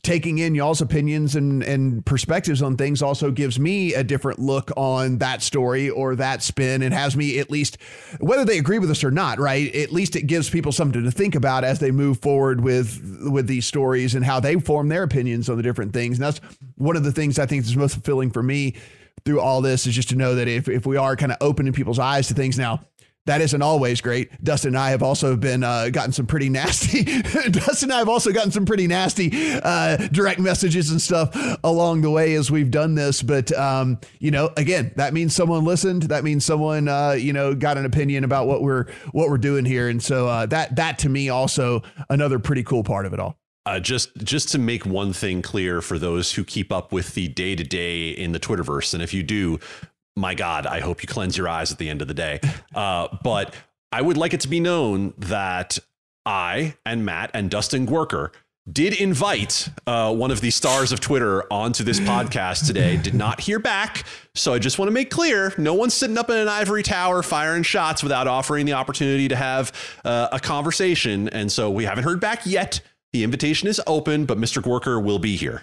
taking in y'all's opinions and, and perspectives on things also gives me a different look on that story or that spin, and has me, at least, whether they agree with us or not, right? At least it gives people something to think about as they move forward with, with these stories and how they form their opinions on the different things. And that's one of the things I think is most fulfilling for me through all this, is just to know that if, if we are kind of opening people's eyes to things now, that isn't always great. Dustin and I have also been uh, gotten some pretty nasty. Dustin and I have also gotten some pretty nasty uh, direct messages and stuff along the way as we've done this. But, um, you know, again, that means someone listened. That means someone, uh, you know, got an opinion about what we're what we're doing here. And so uh, that that to me also another pretty cool part of it all. Uh, just just to make one thing clear for those who keep up with the day to day in the Twitterverse, and if you do, my God, I hope you cleanse your eyes at the end of the day. Uh, but I would like it to be known that I and Matt and Dustin Gwerker did invite uh, one of the stars of Twitter onto this podcast today. Did not hear back. So I just want to make clear, no one's sitting up in an ivory tower firing shots without offering the opportunity to have uh, a conversation. And so we haven't heard back yet. The invitation is open, but Mister Gwerker will be here.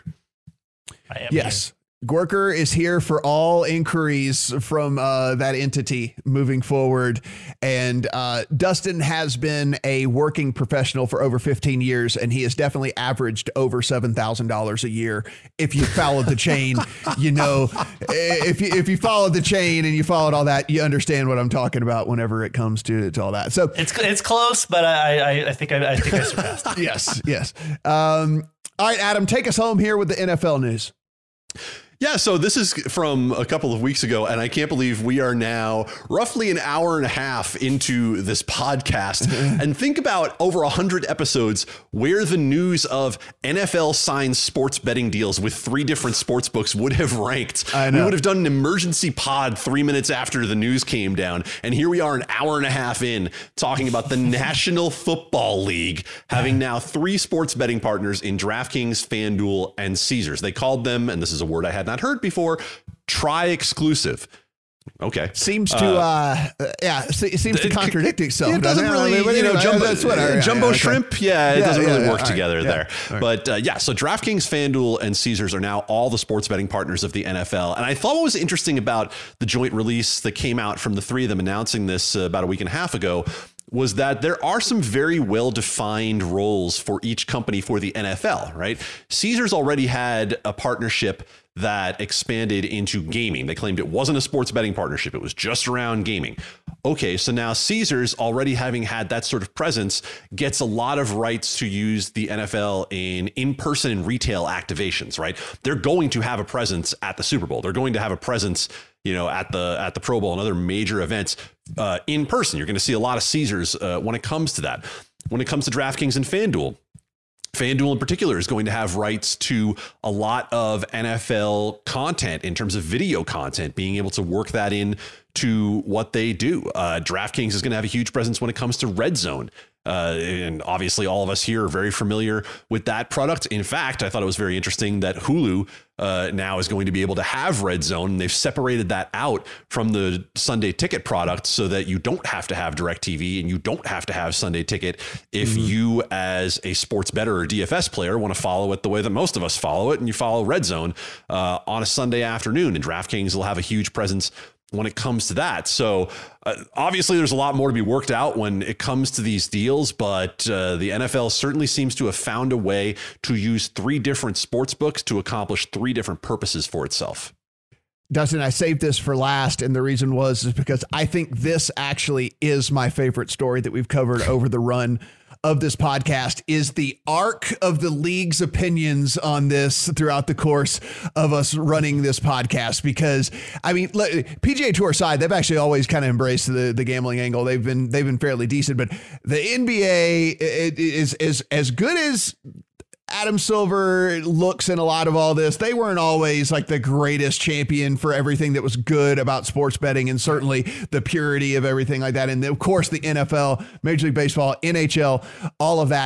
I am yes. Here. Gwerker is here for all inquiries from uh, that entity moving forward. And uh, Dustin has been a working professional for over fifteen years, and he has definitely averaged over seven thousand dollars a year. If you followed the chain, you know, if you, if you followed the chain and you followed all that, you understand what I'm talking about whenever it comes to, to all that. So it's, it's close, but I, I, I think I, I think I surpassed it. Yes. Yes. Um, all right, Adam, take us home here with the N F L news. Yeah, so this is from a couple of weeks ago, and I can't believe we are now roughly an hour and a half into this podcast. And think about over one hundred episodes where the news of N F L signed sports betting deals with three different sports books would have ranked. I know. We would have done an emergency pod three minutes after the news came down. And here we are an hour and a half in talking about the National Football League having now three sports betting partners in DraftKings, FanDuel, and Caesars. They called them, and this is a word I had not heard before, tri-exclusive. Okay. Seems to, uh, uh yeah, it seems to contradict itself. It doesn't really, it? you know, jumbo, that's what I, jumbo okay. shrimp. Yeah, it yeah, doesn't yeah, really yeah, work right, together yeah, there. right. But uh, yeah, so DraftKings, FanDuel, and Caesars are now all the sports betting partners of the N F L. And I thought what was interesting about the joint release that came out from the three of them announcing this uh, about a week and a half ago was that there are some very well-defined roles for each company for the N F L, right? Caesars already had a partnership that expanded into gaming. They claimed it wasn't a sports betting partnership. It was just around gaming. Okay, so now Caesars, already having had that sort of presence, gets a lot of rights to use the N F L in in-person and retail activations, right? They're going to have a presence at the Super Bowl. They're going to have a presence, you know, at the at the Pro Bowl and other major events uh, in person. You're going to see a lot of Caesars uh, when it comes to that. When it comes to DraftKings and FanDuel, FanDuel in particular is going to have rights to a lot of N F L content in terms of video content, being able to work that in to what they do. Uh, DraftKings is going to have a huge presence when it comes to Red Zone. Uh, and obviously all of us here are very familiar with that product. In fact, I thought it was very interesting that Hulu uh, now is going to be able to have Red Zone. And they've separated that out from the Sunday Ticket product so that you don't have to have DirecTV and you don't have to have Sunday Ticket if mm-hmm. you, as a sports bettor or D F S player, want to follow it the way that most of us follow it, and you follow Red Zone uh, on a Sunday afternoon. And DraftKings will have a huge presence when it comes to that. So uh, obviously there's a lot more to be worked out when it comes to these deals, but uh, the N F L certainly seems to have found a way to use three different sports books to accomplish three different purposes for itself. Dustin, I saved this for last, and the reason was is because I think this actually is my favorite story that we've covered over the run of this podcast, is the arc of the league's opinions on this throughout the course of us running this podcast. Because I mean, P G A Tour side, they've actually always kind of embraced the, the gambling angle. They've been they've been fairly decent, but the N B A is is as good as Adam Silver looks in a lot of all this. They weren't always like the greatest champion for everything that was good about sports betting, and certainly the purity of everything like that. And of course, the N F L, Major League Baseball, N H L, all of that.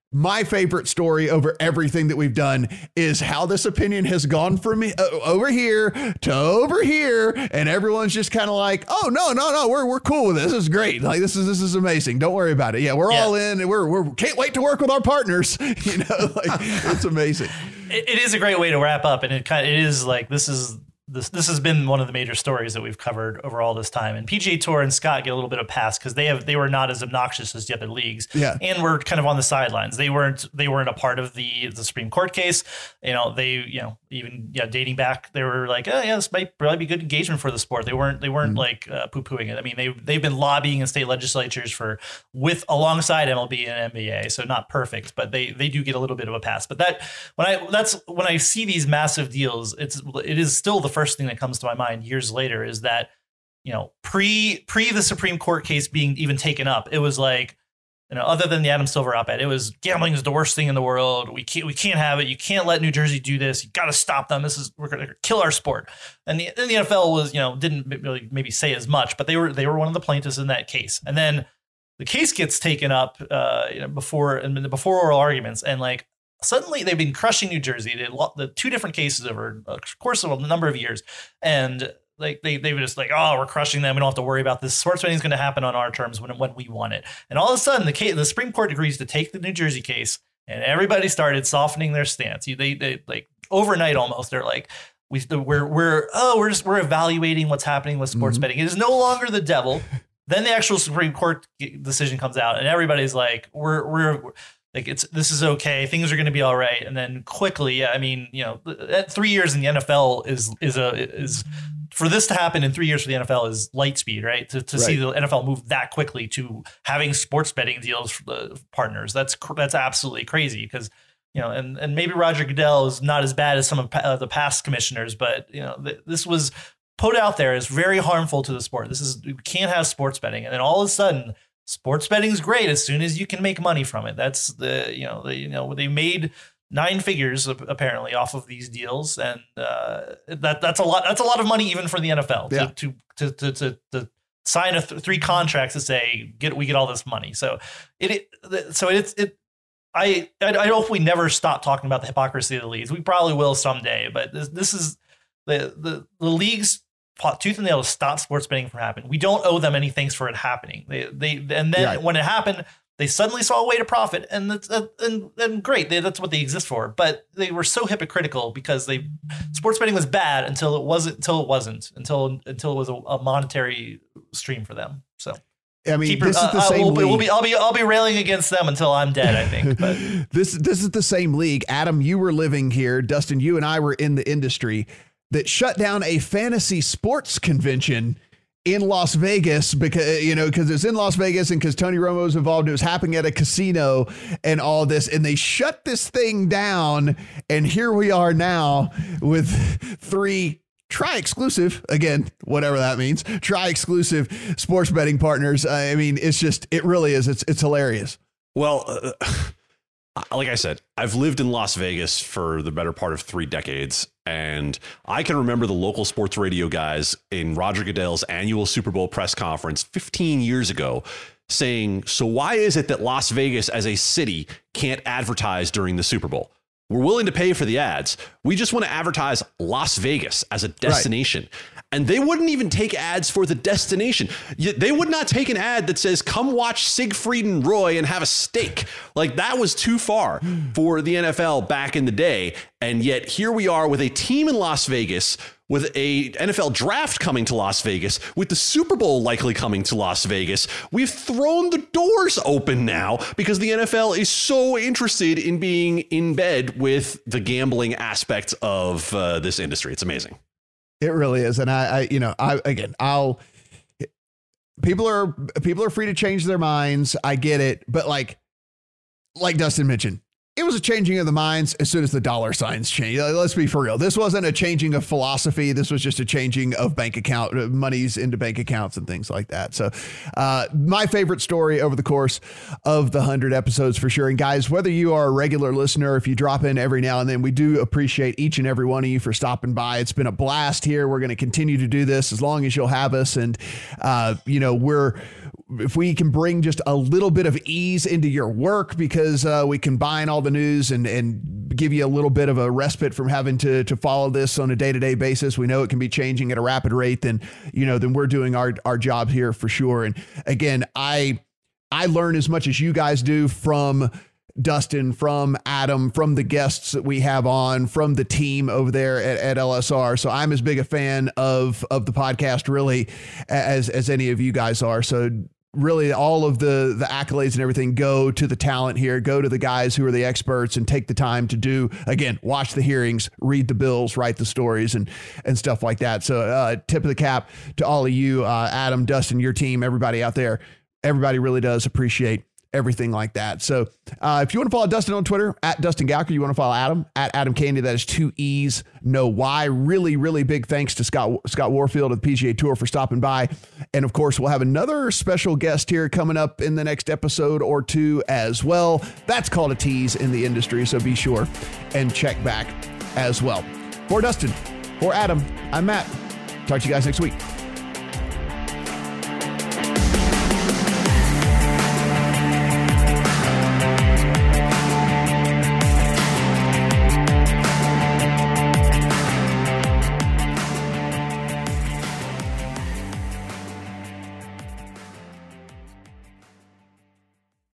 my favorite story over everything that we've done is how this opinion has gone from me uh, over here to over here. And everyone's just kind of like, oh, no, no, no, we're, we're cool with this. This is great. Like, this is, this is amazing. Don't worry about it. Yeah, we're yeah. all in and we're, we're can't wait to work with our partners. You know, like it's amazing. It, it is a great way to wrap up. And it kind of, it is like, this is, This this has been one of the major stories that we've covered over all this time. And P G A Tour and Scott get a little bit of pass because they have they were not as obnoxious as the other leagues. Yeah. And were kind of on the sidelines. They weren't they weren't a part of the the Supreme Court case. You know, they, you know, even yeah, dating back, they were like, oh yeah, this might probably be good engagement for the sport. They weren't they weren't mm. like uh, poo-pooing it. I mean, they they've been lobbying in state legislatures for with alongside M L B and N B A. So not perfect, but they they do get a little bit of a pass. But that when I that's when I see these massive deals, it's it is still the first thing that comes to my mind years later is that, you know, pre pre the Supreme Court case being even taken up, it was like, you know, other than the Adam Silver op-ed, it was gambling is the worst thing in the world. We can't we can't have it. You can't let New Jersey do this. You got to stop them. This is we're going to kill our sport. And the, and the N F L was, you know, didn't really maybe say as much, but they were they were one of the plaintiffs in that case. And then the case gets taken up uh, you know, before and before oral arguments, and like suddenly they've been crushing New Jersey. They lost the two different cases over a course of a number of years. And like they, they were just like, oh, we're crushing them. We don't have to worry about this. Sports betting is going to happen on our terms when, when we want it. And all of a sudden the case, the Supreme Court agrees to take the New Jersey case, and everybody started softening their stance. You, they, they like overnight almost, they're like, we, we're, we're, oh, we're just, we're evaluating what's happening with sports mm-hmm. betting. It is no longer the devil. Then the actual Supreme Court decision comes out, and everybody's like, we're, we're, we're Like it's this is okay. Things are going to be all right. And then quickly, yeah, I mean, you know, three years in the N F L is is a is for this to happen in three years for the N F L is light speed, right? To to right. see the N F L move that quickly to having sports betting deals for the partners, that's that's absolutely crazy. Because you know, and and maybe Roger Goodell is not as bad as some of the past commissioners, but you know, th- this was put out there as very harmful to the sport. This is we can't have sports betting, and then all of a sudden, sports betting is great as soon as you can make money from it. That's the, you know, the, you know, they made nine figures apparently off of these deals. And uh, that that's a lot. That's a lot of money even for the N F L yeah. to, to, to, to, to sign a th- three contracts to say, get, we get all this money. So it, it so it's, it, I, I, I hope we never stop talking about the hypocrisy of the leagues. We probably will someday, but this, this is the, the, the leagues fought tooth and nail to stop sports betting from happening. We don't owe them any thanks for it happening. They, they, and then right. when it happened, they suddenly saw a way to profit, and that's uh, and, and great. They, that's what they exist for. But they were so hypocritical because they sports betting was bad until it wasn't, until it wasn't, until until it was a, a monetary stream for them. So. I mean, Keep, this uh, is the same we'll, league. We'll be, I'll be, I'll be railing against them until I'm dead, I think. But this, this is the same league. Adam, you were living here. Dustin, you and I were in the industry that shut down a fantasy sports convention in Las Vegas because, you know, because it's in Las Vegas and because Tony Romo was involved. It was happening at a casino and all this, and they shut this thing down. And here we are now with three try exclusive, again, whatever that means, try exclusive sports betting partners. I mean, it's just, it really is. It's, it's hilarious. Well, uh, like I said, I've lived in Las Vegas for the better part of three decades, and I can remember the local sports radio guys in Roger Goodell's annual Super Bowl press conference fifteen years ago saying, so why is it that Las Vegas as a city can't advertise during the Super Bowl? We're willing to pay for the ads. We just want to advertise Las Vegas as a destination. Right. And they wouldn't even take ads for the destination. They would not take an ad that says, come watch Siegfried and Roy and have a steak. Like, that was too far for the N F L back in the day. And yet here we are with a team in Las Vegas, with a N F L draft coming to Las Vegas, with the Super Bowl likely coming to Las Vegas. We've thrown the doors open now because the N F L is so interested in being in bed with the gambling aspect of uh, this industry. It's amazing. It really is. And I, I, you know, I, again, I'll, people are, people are free to change their minds. I get it. But like, like Dustin mentioned, it was a changing of the minds as soon as the dollar signs changed. Let's be for real. This wasn't a changing of philosophy. This was just a changing of bank account monies into bank accounts and things like that. So uh, my favorite story over the course of the hundred episodes for sure. And guys, whether you are a regular listener, if you drop in every now and then, we do appreciate each and every one of you for stopping by. It's been a blast here. We're going to continue to do this as long as you'll have us. And, uh, you know, we're, if we can bring just a little bit of ease into your work because uh, we combine all the news and, and give you a little bit of a respite from having to, to follow this on a day-to-day basis. We know it can be changing at a rapid rate, then, you know, then we're doing our, our job here for sure. And again, I, I learn as much as you guys do from Dustin, from Adam, from the guests that we have on, from the team over there at, at L S R. So I'm as big a fan of, of the podcast really as, as any of you guys are. So really all of the, the accolades and everything go to the talent here, go to the guys who are the experts and take the time to do, again, watch the hearings, read the bills, write the stories and, and stuff like that. So uh, tip of the cap to all of you, uh, Adam, Dustin, your team, everybody out there. Everybody really does appreciate everything like that. So uh, if you want to follow Dustin on Twitter, at Dustin Gowker, you want to follow Adam, at Adam Candy, that is two E's, no Y. Really, really big thanks to Scott Scott Warfield of the P G A Tour for stopping by. And of course, we'll have another special guest here coming up in the next episode or two as well. That's called a tease in the industry, so be sure and check back as well. For Dustin, for Adam, I'm Matt. Talk to you guys next week.